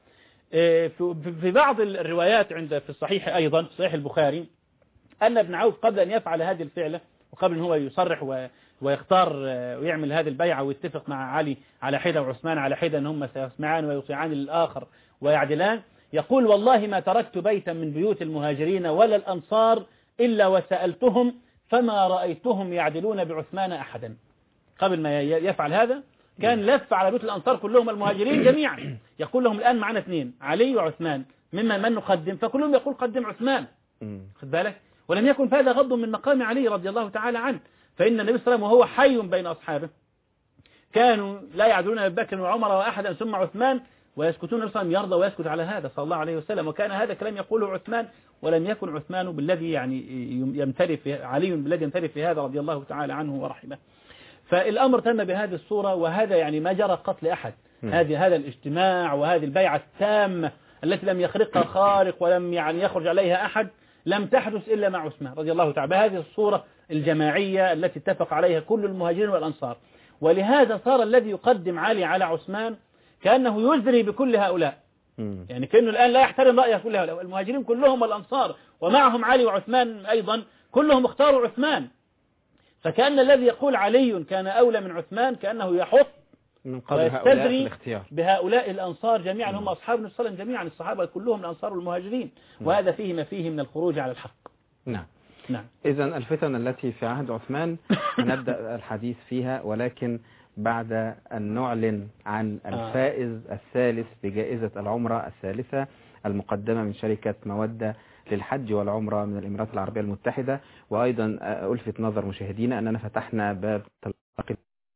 في بعض الروايات في الصحيح أيضا في صحيح البخاري أن ابن عوف قبل أن يفعل هذه الفعلة وقبل أن هو يصرح ويختار ويعمل هذه البيعة ويتفق مع علي على حدة وعثمان على حدة أن هم سيسمعان ويطيعان للآخر ويعدلان، يقول والله ما تركت بيتا من بيوت المهاجرين ولا الأنصار إلا وسألتهم فما رأيتهم يعدلون بعثمان أحدا. قبل ما يفعل هذا كان لف على بيوت الأنصار كلهم المهاجرين جميعا، يقول لهم الآن معنا اثنين علي وعثمان، من نقدم؟ فكلهم يقول قدم عثمان. خد بالك. ولم يكن فهذا غض من مقام علي رضي الله تعالى عنه، فإن النبي صلى الله عليه وسلم وهو حي بين أصحابه كانوا لا يعدلون أبي بكر وعمر وأحدا ثم عثمان، ويسكتون. النبي صلى الله عليه وسلم يرضى ويسكت على هذا صلى الله عليه وسلم، وكان هذا كلام يقوله عثمان، ولم يكن عثمان بالذي يعني يمترف علي بالذي يمترف في هذا رضي الله تعالى عنه ورحمه. فالأمر تم بهذه الصورة، وهذا يعني ما جرى قتل أحد. هذا الاجتماع وهذه البيعة التامة التي لم يخرقها خارق ولم يعني يخرج عليها أحد لم تحدث إلا مع عثمان رضي الله تعالى بهذه الصورة الجماعية التي اتفق عليها كل المهاجرين والأنصار. ولهذا صار الذي يقدم علي على عثمان كأنه يزري بكل هؤلاء، يعني كأنه الآن لا يحترم رأي كل هؤلاء، المهاجرين كلهم والأنصار ومعهم علي وعثمان أيضا كلهم اختاروا عثمان. فكأن الذي يقول علي كان أولى من عثمان كأنه يحط ويستدري بهؤلاء الأنصار جميعا هم أصحاب النبي صلى الله عليه وسلم جميعا، الصحابة كلهم الأنصار والمهاجرين، وهذا فيه ما فيه من الخروج على الحق. نعم. إذن الفتن التي في عهد عثمان نبدأ الحديث فيها، ولكن بعد أن نعلن عن الفائز الثالث بجائزة العمرة الثالثة المقدمة من شركة مودة للحج والعمرة من الإمارات العربية المتحدة. وأيضا ألفت نظر مشاهدينا أننا فتحنا باب تلقي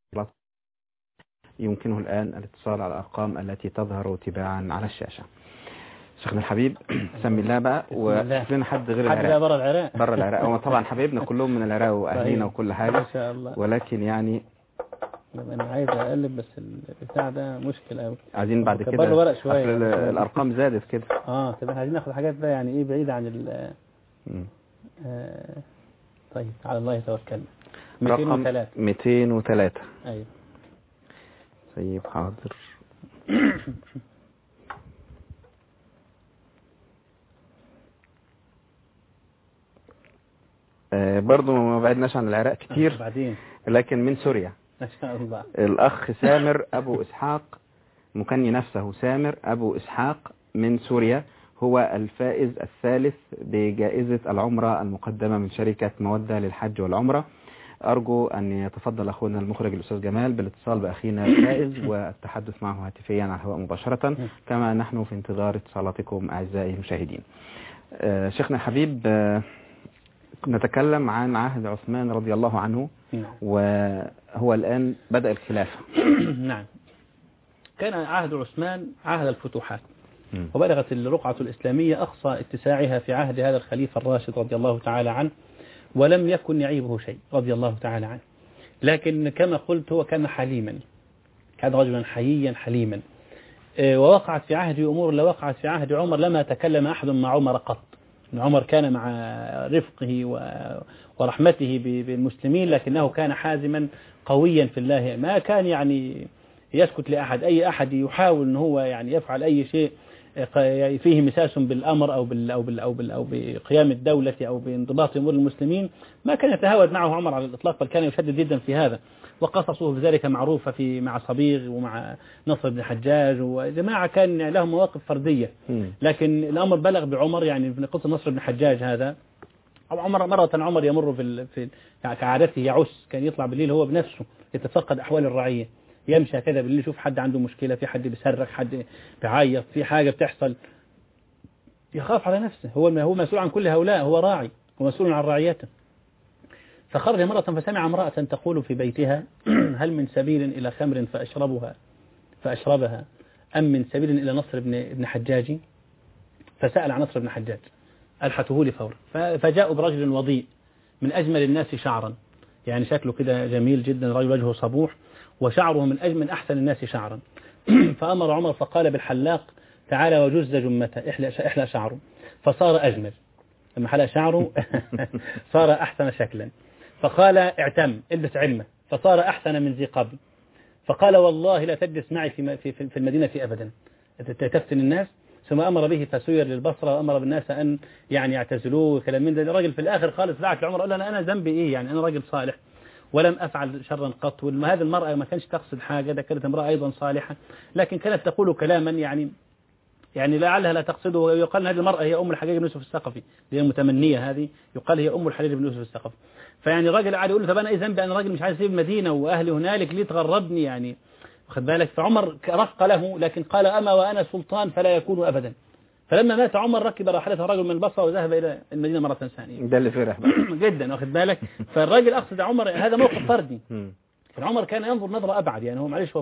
يمكنه الآن الاتصال على الأرقام التي تظهر تباعا على الشاشة. شيخنا الحبيب سمي الله بقى وشوف لنا حد غير العراق. برا العراق هو طبعا حبيبنا كلهم من العراق وأهلينا وكل حاجة ما شاء الله. ولكن يعني أنا عايز أقلب بس البتاع ده مشكلة قوي. عايزين بعد كده الأرقام زادت كده. طب احنا عايزين ناخد حاجات بقى يعني إيه بعيدة عن ال طيب على الله توكلنا. 203. أيوه. طيب حاضر. برضو ما بعدناش عن العراق كتير بعدين، لكن من سوريا. ما شاء الله. الأخ سامر أبو إسحاق، مكني نفسه سامر أبو إسحاق من سوريا، هو الفائز الثالث بجائزة العمرة المقدمة من شركة مودة للحج والعمرة. أرجو أن يتفضل أخونا المخرج الأستاذ جمال بالاتصال بأخينا الفائز والتحدث معه هاتفيا على الهواء مباشرة، كما نحن في انتظار اتصالاتكم أعزائي المشاهدين. شيخنا الحبيب، نتكلم عن عهد عثمان رضي الله عنه، وهو الآن بدأ الخلافة. نعم، كان عهد عثمان عهد الفتوحات، وبلغت الرقعة الإسلامية أقصى اتساعها في عهد هذا الخليفة الراشد رضي الله تعالى عنه، ولم يكن يعيبه شيء رضي الله تعالى عنه. لكن كما قلت هو كان حليما، كان رجلا حييا حليما، ووقعت في عهده أمور لا وقعت في عهد عمر. لما تكلم أحد مع عمر قط. عمر كان مع رفقه ورحمته بالمسلمين، لكنه كان حازما قويا في الله، ما كان يعني يسكت لأحد. أي أحد يحاول أن هو يعني يفعل أي شيء فيه مساس بالأمر أو بقيام الدولة أو بانضباط أمور المسلمين، ما كان يتهاود معه عمر على الإطلاق، بل كان يشدد جدا في هذا. وقصصه في ذلك معروفة مع صبيغ ومع نصر بن حجاج وجماعة كان لهم مواقف فردية. لكن الأمر بلغ بعمر، يعني في قصة نصر بن حجاج هذا، عمر يمر في كعادته يعس، كان يطلع بالليل هو بنفسه يتفقد أحوال الرعية، يمشي كذا بالليل يشوف حد عنده مشكلة، في حد بيصرخ، حد بيعيط، في حاجة بتحصل، يخاف على نفسه. هو مسؤول عن كل هؤلاء، هو راعي ومسؤول عن رعيته. فخرج مرة فسمع امرأة تقول في بيتها: هل من سبيل إلى خمر فأشربها أم من سبيل إلى نصر بن حجاج؟ فسأل عن نصر بن حجاج، ألحته لي فورا. فجاءوا برجل وضيء من أجمل الناس شعرا، يعني شكله كده جميل جدا، رجل وجهه صبوح وشعره من أحسن الناس شعرا. فأمر عمر فقال بالحلاق: تعالى وجز جمته، إحلى شعره. فصار أجمل، لما حلق شعره صار أحسن شكلا. فقال: اعتم، البس علمه، فصار أحسن من ذي قبل. فقال: والله لا تجلس معي في المدينة أبدا، تفتن الناس. ثم أمر به فسير للبصرة، وأمر بالناس أن يعني يعتزلوه وكلام من ذا. الراجل في الآخر خالص بعت لعمر قال: أنا ذنبي إيه؟ يعني أنا راجل صالح ولم أفعل شرا قط. وهذه المرأة ما كانش تقصد حاجة، ده كانت امرأة أيضا صالحة، لكن كانت تقول كلاما يعني لعلها لا تقصده. ويقال هذه المرأة هي أم الحجاج بن يوسف الثقفي، هي المتمنية هذه، يقال هي أم الحجاج بن يوسف الثقفي. فيعني الراجل قاعد يقول له: طب أنا إيه ذنبي؟ أنا راجل مش عايز أسيب المدينة وأهلي هنالك، ليه تغربني يعني؟ واخد بالك؟ فعمر رفق له، لكن قال: أما وأنا سلطان فلا يكون أبدا. فلما مات عمر ركب راحلته رجل من البصرة وذهب إلى المدينة مرة ثانية. ده اللي فرح جدا، واخد بالك؟ فالراجل أقصد عمر هذا موقف فردي. عمر كان ينظر نظرة أبعد، يعني هو معلش، هو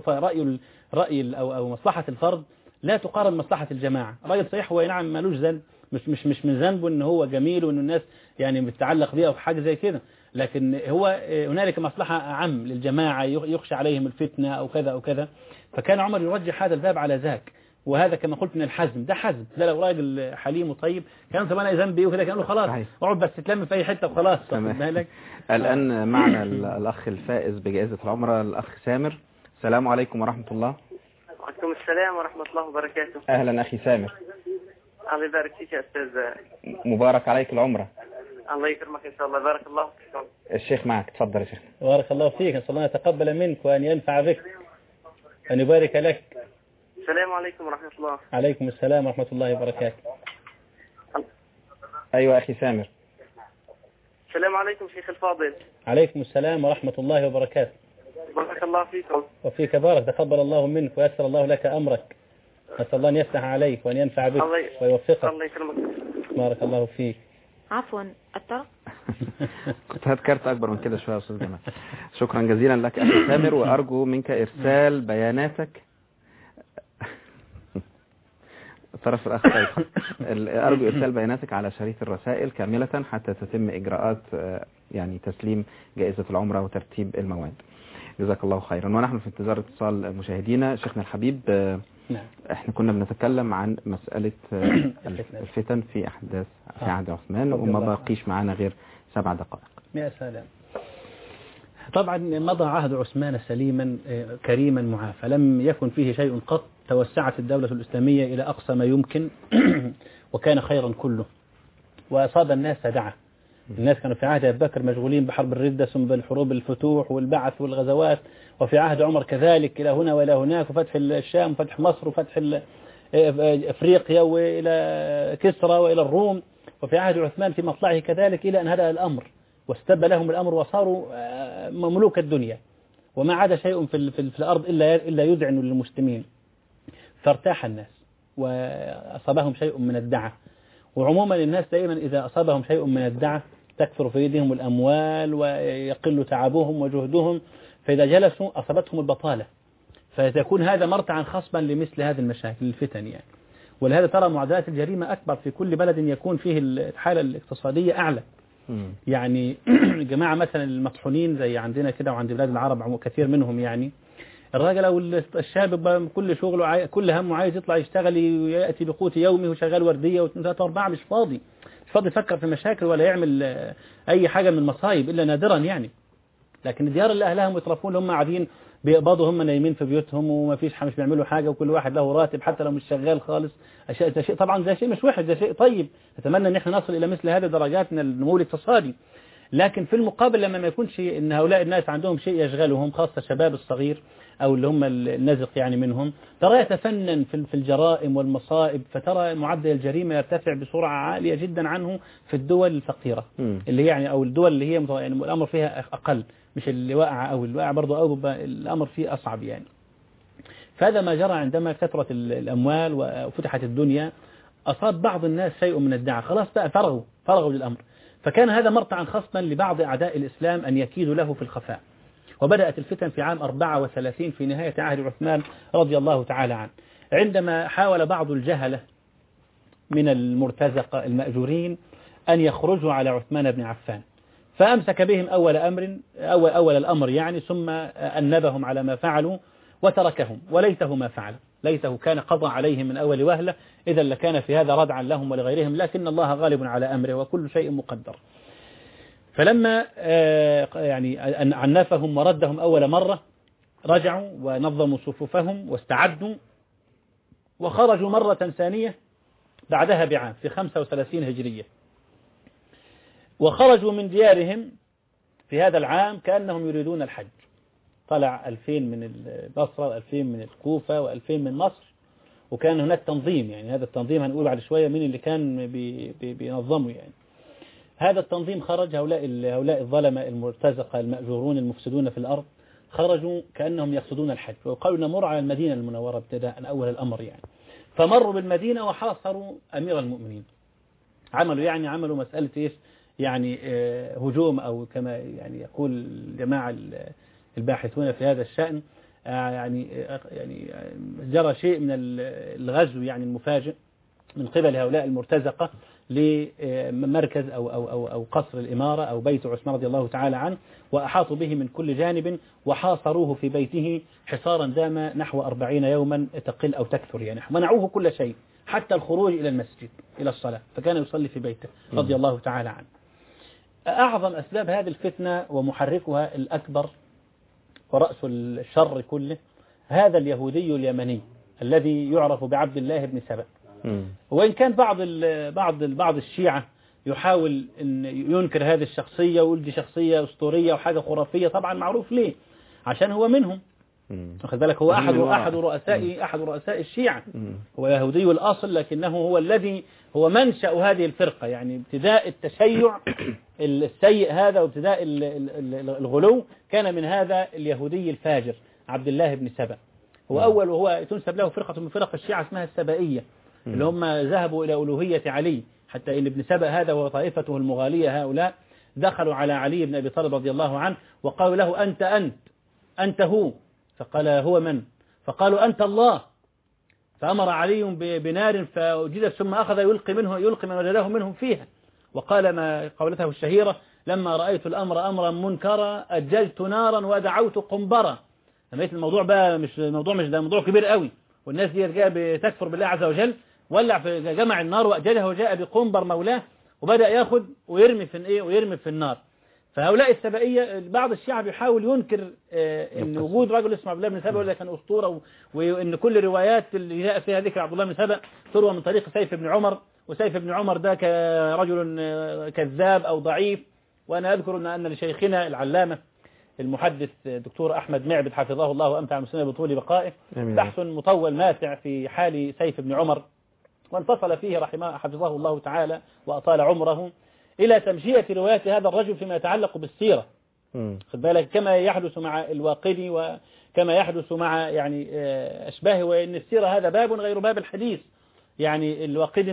رأي أو مصلحة الفرد لا تقارن مصلحة الجماعة. راجل صحيح هو نعم مالوش ذنب، مش من ذنبه ان هو جميل وان الناس يعني بتتعلق بيه او حاجه زي كده، لكن هو هنالك مصلحة أعم للجماعة يخشى عليهم الفتنة أو كذا أو كذا. فكان عمر يرجح هذا الباب على ذاك، وهذا كما قلت من الحزم، ده حزم. ده لو راجل حليم وطيب كان طب انا ذنبي ايه وكده، كان له خلاص اقعد بس تتلم في اي حته وخلاص. بالك الان معنا الاخ الفائز بجائزه العمره الاخ سامر. السلام عليكم ورحمه الله. وعليكم السلام ورحمه الله وبركاته. اهلا اخي سامر. الله يبارك فيك يا استاذ. مبارك عليك العمره. الله يكرمك ان شاء الله. بارك الله فيكم. الشيخ معك، تفضل يا شيخ. بارك الله فيك، نسال الله يتقبل منك وان ينفع بك وان يبارك لك. السلام عليكم ورحمه الله. عليكم السلام ورحمه الله وبركاته. ايوه اخي سامر. السلام عليكم شيخ الفاضل. عليكم السلام ورحمه الله وبركاته. بارك الله فيكم. وفيك بارك، تقبل الله منك ويسر الله لك امرك. نسال الله ان يفتح عليك وان ينفع بك ويوفقك. الله يكرمك. بارك الله فيك. عفوا الطرف. كنت هات كارت اكبر من كده شويه يا استاذ جمال. شكرا جزيلا لك اخي سامر، وارجو منك ارسال بياناتك. الطرف الاخر ارجو ارسال بياناتك على شريط الرسائل كامله حتى تتم اجراءات يعني تسليم جائزه العمره وترتيب المواد. جزاك الله خيرا. ونحن في انتظار اتصال مشاهدينا. شيخنا الحبيب، احنا كنا بنتكلم عن مسألة الفتن في أحداث في عهد عثمان، وما باقيش معنا غير 7 دقائق. يا سلام. طبعا مضى عهد عثمان سليما كريما معافى، لم يكن فيه شيء قط. توسعت الدولة الإسلامية إلى أقصى ما يمكن وكان خيرا كله، وأصاب الناس دعا، الناس كانوا في عهد أبي بكر مشغولين بحرب الردة ثم بالحروب الفتوح والبعث والغزوات، وفي عهد عمر كذلك إلى هنا وإلى هناك، وفتح الشام وفتح مصر وفتح أفريقيا وإلى كسرى وإلى الروم، وفي عهد عثمان في مطلعه كذلك، إلى أن هدأ الأمر واستب لهم الأمر وصاروا مملوك الدنيا، وما عاد شيء في الأرض إلا يذعن للمسلمين. فارتاح الناس وأصابهم شيء من الدعة. وعموما الناس دائما إذا أصابهم شيء من الدعة تكثر في يدهم الأموال ويقل تعبهم وجهدهم، فإذا جلسوا أصابتهم البطالة، فيكون هذا مرتعا خصبا لمثل هذه المشاكل الفتن يعني. ولهذا ترى معدلات الجريمة أكبر في كل بلد يكون فيه الحالة الاقتصادية أعلى. يعني جماعة مثلا المطحونين زي عندنا كده وعند بلاد العرب كثير منهم، يعني الراجل أو الشاب كل شغله كل همه عايز يطلع يشتغل يأتي بقوت يومه وشغال وردية واثنين ثلاثة أربعة، مش فاضي يفكر في مشاكل ولا يعمل أي حاجة من المصايب إلا نادرا يعني. لكن الديار اللي أهلهم يترفون اللي هم قاعدين بيقبضوا هم نايمين في بيوتهم وما فيش مش بيعملوا حاجة، وكل واحد له راتب حتى لو مش شغال خالص. ده شيء طبعا، ده شيء مش وحش، ده شيء طيب، نتمنى ان احنا نصل الى مثل هذه الدرجات من النمو الاقتصادي. لكن في المقابل لما ما يكونش ان هؤلاء الناس عندهم شيء يشغلهم، خاصة الشباب الصغير او اللي هم النزق يعني منهم، ترى يتفنن في الجرائم والمصائب، فترى معدل الجريمة يرتفع بسرعة عالية جدا عنه في الدول الفقيرة اللي يعني او الدول اللي هي يعني الامر فيها اقل، مش اللي واقع او اللي واقع برضه او الامر فيه اصعب يعني. فهذا ما جرى عندما كثرت الاموال وفتحت الدنيا، اصاب بعض الناس شيء من الدعة، خلاص بقى فرغوا للامر، فكان هذا مرتعا خصبا لبعض اعداء الاسلام ان يكيدوا له في الخفاء. وبدأت الفتن في عام 34 في نهاية عهد عثمان رضي الله تعالى عنه، عندما حاول بعض الجهلة من المرتزقة المأجورين أن يخرجوا على عثمان بن عفان، فأمسك بهم أول الأمر يعني، ثم أنبهم على ما فعلوا وتركهم، وليته ما فعل، ليته كان قضى عليهم من أول وهلة، إذا لكان في هذا ردعا لهم ولغيرهم، لكن الله غالب على أمره وكل شيء مقدر. فلما يعني عنفهم وردهم أول مرة، رجعوا ونظموا صفوفهم واستعدوا وخرجوا مرة ثانية بعدها بعام في 35 هجرية، وخرجوا من ديارهم في هذا العام كأنهم يريدون الحج. طلع 2000 من البصرة و2000 من الكوفة و2000 من مصر، وكان هناك تنظيم، يعني هذا التنظيم هنقول بعد شوية مين اللي كان بينظمه يعني. هذا التنظيم خرج، هؤلاء الظلمة المرتزقة المأجورون المفسدون في الأرض خرجوا كأنهم يقصدون الحج، وقالوا نمر على المدينة المنورة ابتداء أول الأمر يعني. فمروا بالمدينة وحاصروا أمير المؤمنين، عملوا مسألة إيش يعني هجوم، أو كما يعني يقول الجماعة الباحثون في هذا الشأن يعني جرى شيء من الغزو يعني المفاجئ من قبل هؤلاء المرتزقة لمركز أو قصر الإمارة أو بيت عثمان رضي الله تعالى عنه، وأحاطوا به من كل جانب وحاصروه في بيته حصارا دام نحو 40 يوما تقل أو تكثر يعني، منعوه كل شيء حتى الخروج إلى المسجد إلى الصلاة، فكان يصلي في بيته رضي الله تعالى عنه. أعظم أسباب هذه الفتنة ومحركها الأكبر ورأس الشر كله هذا اليهودي اليمني الذي يعرف بعبد الله بن سبأ. وإن كان بعض الشيعة يحاول أن ينكر هذه الشخصية ويقول دي شخصية أسطورية وحاجة خرافية، طبعا معروف ليه، عشان هو منهم، واخد بالك، هو أحد رؤساء الشيعة، هو يهودي الأصل، لكنه هو الذي هو منشأ هذه الفرقة، يعني ابتداء التشيع السيء هذا وابتداء الغلو كان من هذا اليهودي الفاجر عبد الله بن سبأ. وهو تنسب له فرقة من فرق الشيعة اسمها السبائية، اللي هم ذهبوا إلى ألوهية علي، حتى إن ابن سبأ هذا وطائفته المغالية هؤلاء دخلوا على علي بن أبي طالب رضي الله عنه وقالوا له أنت هو، فقال هو من؟ فقالوا أنت الله، فأمر علي بنار فوجدت ثم أخذ يلقي من وجده منهم فيها، وقال ما قولته الشهيرة لما رأيت الأمر أمرا منكرا أجلت نارا ودعوت قنبرا. لما الموضوع بقى مش ده موضوع كبير قوي، والناس دي جاء بتكفر بالله عز وجل، ولع في جمع النار وأجلها وجاء بقنبر مولاه وبدأ ياخد ويرمي في النار. فهؤلاء السبائية بعض الشيعة بيحاول ينكر ان وجود رجل اسمه عبد الله بن سبأ ولا كان أسطورة، وان كل روايات اللي جاء فيها ذكر عبد الله بن سبأ تروى من طريق سيف بن عمر وسيف بن عمر ده كرجل كذاب أو ضعيف. وأنا أذكر أن لشيخنا العلامة المحدث دكتور أحمد معبد حفظه الله وأمتع المسلمين بطول بقائه بحث مطول ماتع في حال سيف بن عمر، وانفصل فيه حفظه الله تعالى وأطال عمره إلى تمشية روايات هذا الرجل فيما يتعلق بالسيرة. خد بالك كما يحدث مع الواقدي وكما يحدث مع يعني أشباهه، وإن السيرة هذا باب غير باب الحديث. يعني الواقدي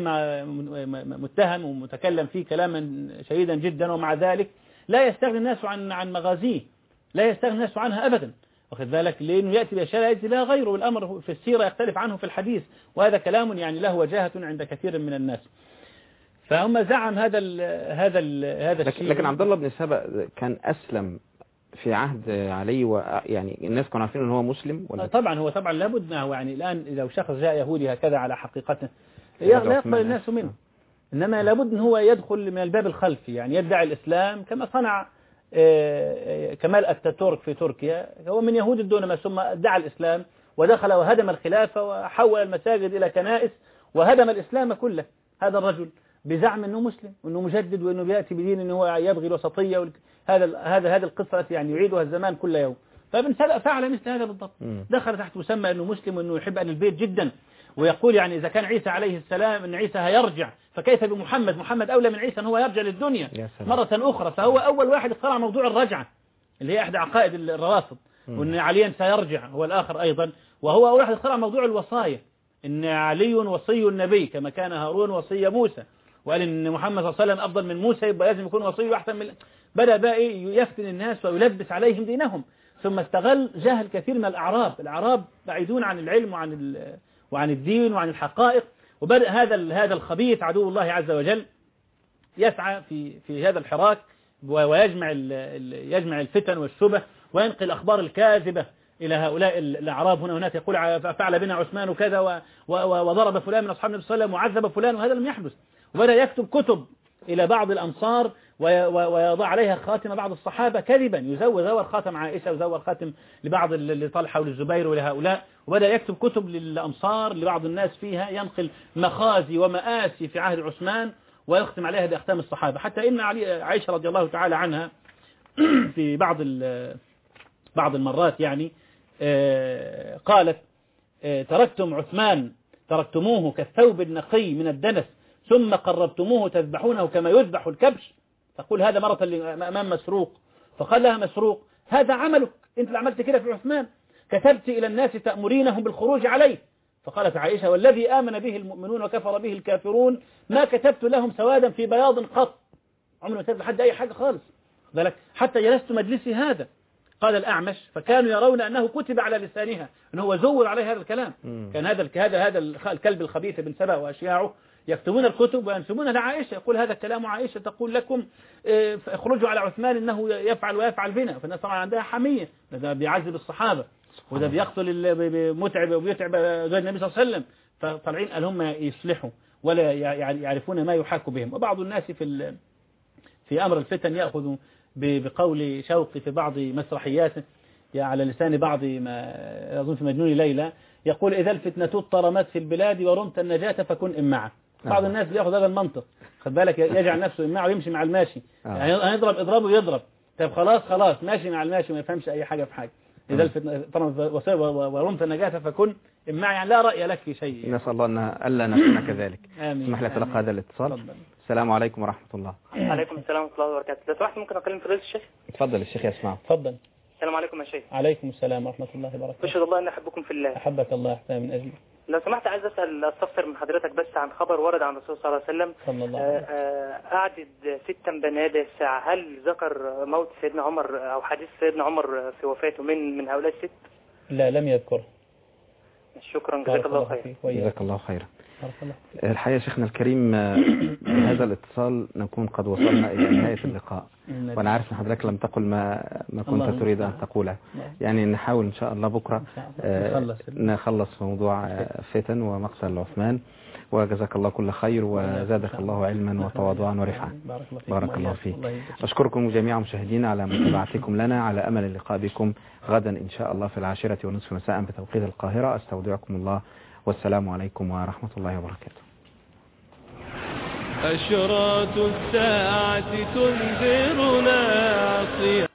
متهم ومتكلم فيه كلاما شديدا جدا، ومع ذلك لا يستغني الناس عن مغازيه، لا يستغني الناس عنها أبدا. واخد بالك لأنه يأتي بأشياء لا يأتي لها غيره، والأمر في السيرة يختلف عنه في الحديث، وهذا كلام يعني له وجاهة عند كثير من الناس. فهم زعم هذا الشيء. لكن عبد الله بن سبأ كان أسلم في عهد علي، ويعني الناس كانوا عارفين ان هو مسلم ولا؟ طبعا لابد ما يعني الآن لو شخص جاء يهودي هكذا على حقيقته لا يقبل الناس منه، إنما لابد ان هو يدخل من الباب الخلفي، يعني يدعي الإسلام كما صنع كمال أتاتورك في تركيا. هو من يهود الدونما ثم ادعى الإسلام ودخل وهدم الخلافة وحول المساجد إلى كنائس وهدم الإسلام كله. هذا الرجل بزعم أنه مسلم وأنه مجدد وأنه بيأتي بدين أنه هو يبغي الوسطية. هذه القصة يعني يعيدها الزمان كل يوم. فابن سبأ فعل مثل هذا بالضبط، دخل تحت مسمى أنه مسلم وأنه يحب أهل البيت جدا، ويقول يعني إذا كان عيسى عليه السلام أن عيسى هيرجع فكيف بمحمد؟ محمد أولى من عيسى أن هو يرجع للدنيا مرة أخرى. فهو أول واحد اخترع موضوع الرجعة اللي هي إحدى عقائد الروافض، وأن عليا سيرجع هو الآخر أيضا. وهو أول واحد اخترع موضوع الوصايا، أن علي وصي النبي كما كان هارون وصي موسى، وقال إن محمد صلى الله عليه وسلم أفضل من موسى يبقى لازم يكون وصيه أحسن من. بدأ بقى يفتن الناس ويلبس عليهم دينهم، ثم استغل جهل كثير من الأعراب بعيدون عن العلم وعن الدين وعن الحقائق. وبدأ هذا الخبيث عدو الله عز وجل يسعى في هذا الحراك ويجمع الفتن والشبه وينقل الأخبار الكاذبة إلى هؤلاء الأعراب هنا هناك، يقول فعل بنا عثمان كذا وضرب فلان من أصحاب النبي صلى الله عليه وسلم وعذب فلان، وهذا لم يحدث. وبدأ يكتب كتب إلى بعض الأمصار ويضع عليها خاتم بعض الصحابة كذبا، يزور خاتم عائشة ويزور خاتم لبعض لطلحة وللزبير ولهؤلاء. وبدأ يكتب كتب للأمصار لبعض الناس فيها ينقل مخازي ومآسي في عهد عثمان ويختم عليها بأختام الصحابة، حتى إن عائشة رضي الله تعالى عنها في بعض المرات يعني قالت تركتم عثمان تركتموه كالثوب النقي من الدنس ثم قربتموه تذبحونه كما يذبح الكبش. تقول هذا مرة أمام مسروق، فقال لها مسروق هذا عملك، أنت اللي عملت كده في عثمان، كتبت إلى الناس تأمرينهم بالخروج عليه. فقالت عائشة والذي آمن به المؤمنون وكفر به الكافرون ما كتبت لهم سوادا في بياض قط. عمري ما كتبت لحد أي حاجة خالص بالك حتى جلست مجلسي هذا. قال الأعمش فكانوا يرون أنه كتب على لسانها أنه هو زور عليه هذا الكلام. كان هذا الكلب الخبيث بن سبأ وأشياعه يكتبون الكتب وينسبونها لعائشة، يقول هذا كلام عائشة تقول لكم اخرجوا على عثمان إنه يفعل ويفعل بنا. فالناس طبعا عندها حمية، ده بيعذب الصحابة وده بيقتل متعب وبيتعب زي النبي صلى الله عليه وسلم. فطالعين قال هم يصلحوا ولا يعرفون ما يحاك بهم. وبعض الناس في أمر الفتن يأخذ بقول شوقي في بعض مسرحياته على لسان بعض ما أظن في مجنون ليلى يقول إذا الفتنة اضطرمت في البلاد ورمت النجاة فكن إمعة. بعض الناس بياخذ هذا المنطق، خد بالك، يجعل نفسه إمعة ويمشي مع الماشي، يعني هيضرب إضرابه ويضرب. طيب خلاص ماشي مع الماشي وما يفهمش أي حاجة في حاجة. إذا الفتنة اضطرمت ورمت النجاة فكن إمعة، يعني لا رأي لك في شيء. نسأل الله أن ألا نكون كذلك. اسمح لي أتلقى هذا الاتصال. السلام عليكم ورحمة الله. عليكم السلام ورحمة الله وبركاته. لو سمحت ممكن أكلم فضيلة الشيخ؟ اتفضل الشيخ يسمع. تفضل. السلام عليكم يا شيخ. عليكم السلام ورحمة الله وبركاته. أشهد الله أن أحبكم في الله. أحبك الله أحسن من أجلي. لو سمحت عايز أستفسر من حضرتك بس عن خبر ورد عن الرسول صلى الله عليه وسلم صلى الله عليه وسلم أعدد 6 بنادى الساعة. هل ذكر موت سيدنا عمر أو حديث سيدنا عمر في وفاته من هؤلاء 6؟ لا لم يذكر. شكرا جزاك الله خير. جزاك الله خيرا. الحقيقة شيخنا الكريم بهذا الاتصال نكون قد وصلنا إلى نهاية اللقاء، وأنا عارف أن حضرتك لم تقل ما كنت تريد أن تقوله، يعني نحاول إن شاء الله بكرة نخلص موضوع فتن ومقتل عثمان. وجزاك الله كل خير وزادك الله علما وتواضعا ورفعا. بارك الله فيك. أشكركم جميعا مشاهدينا على متابعتكم لنا، على أمل اللقاء بكم غدا إن شاء الله في 10:30 مساء بتوقيت القاهرة. أستودعكم الله والسلام عليكم ورحمة الله وبركاته. أشراط الساعة تنذرنا عصيا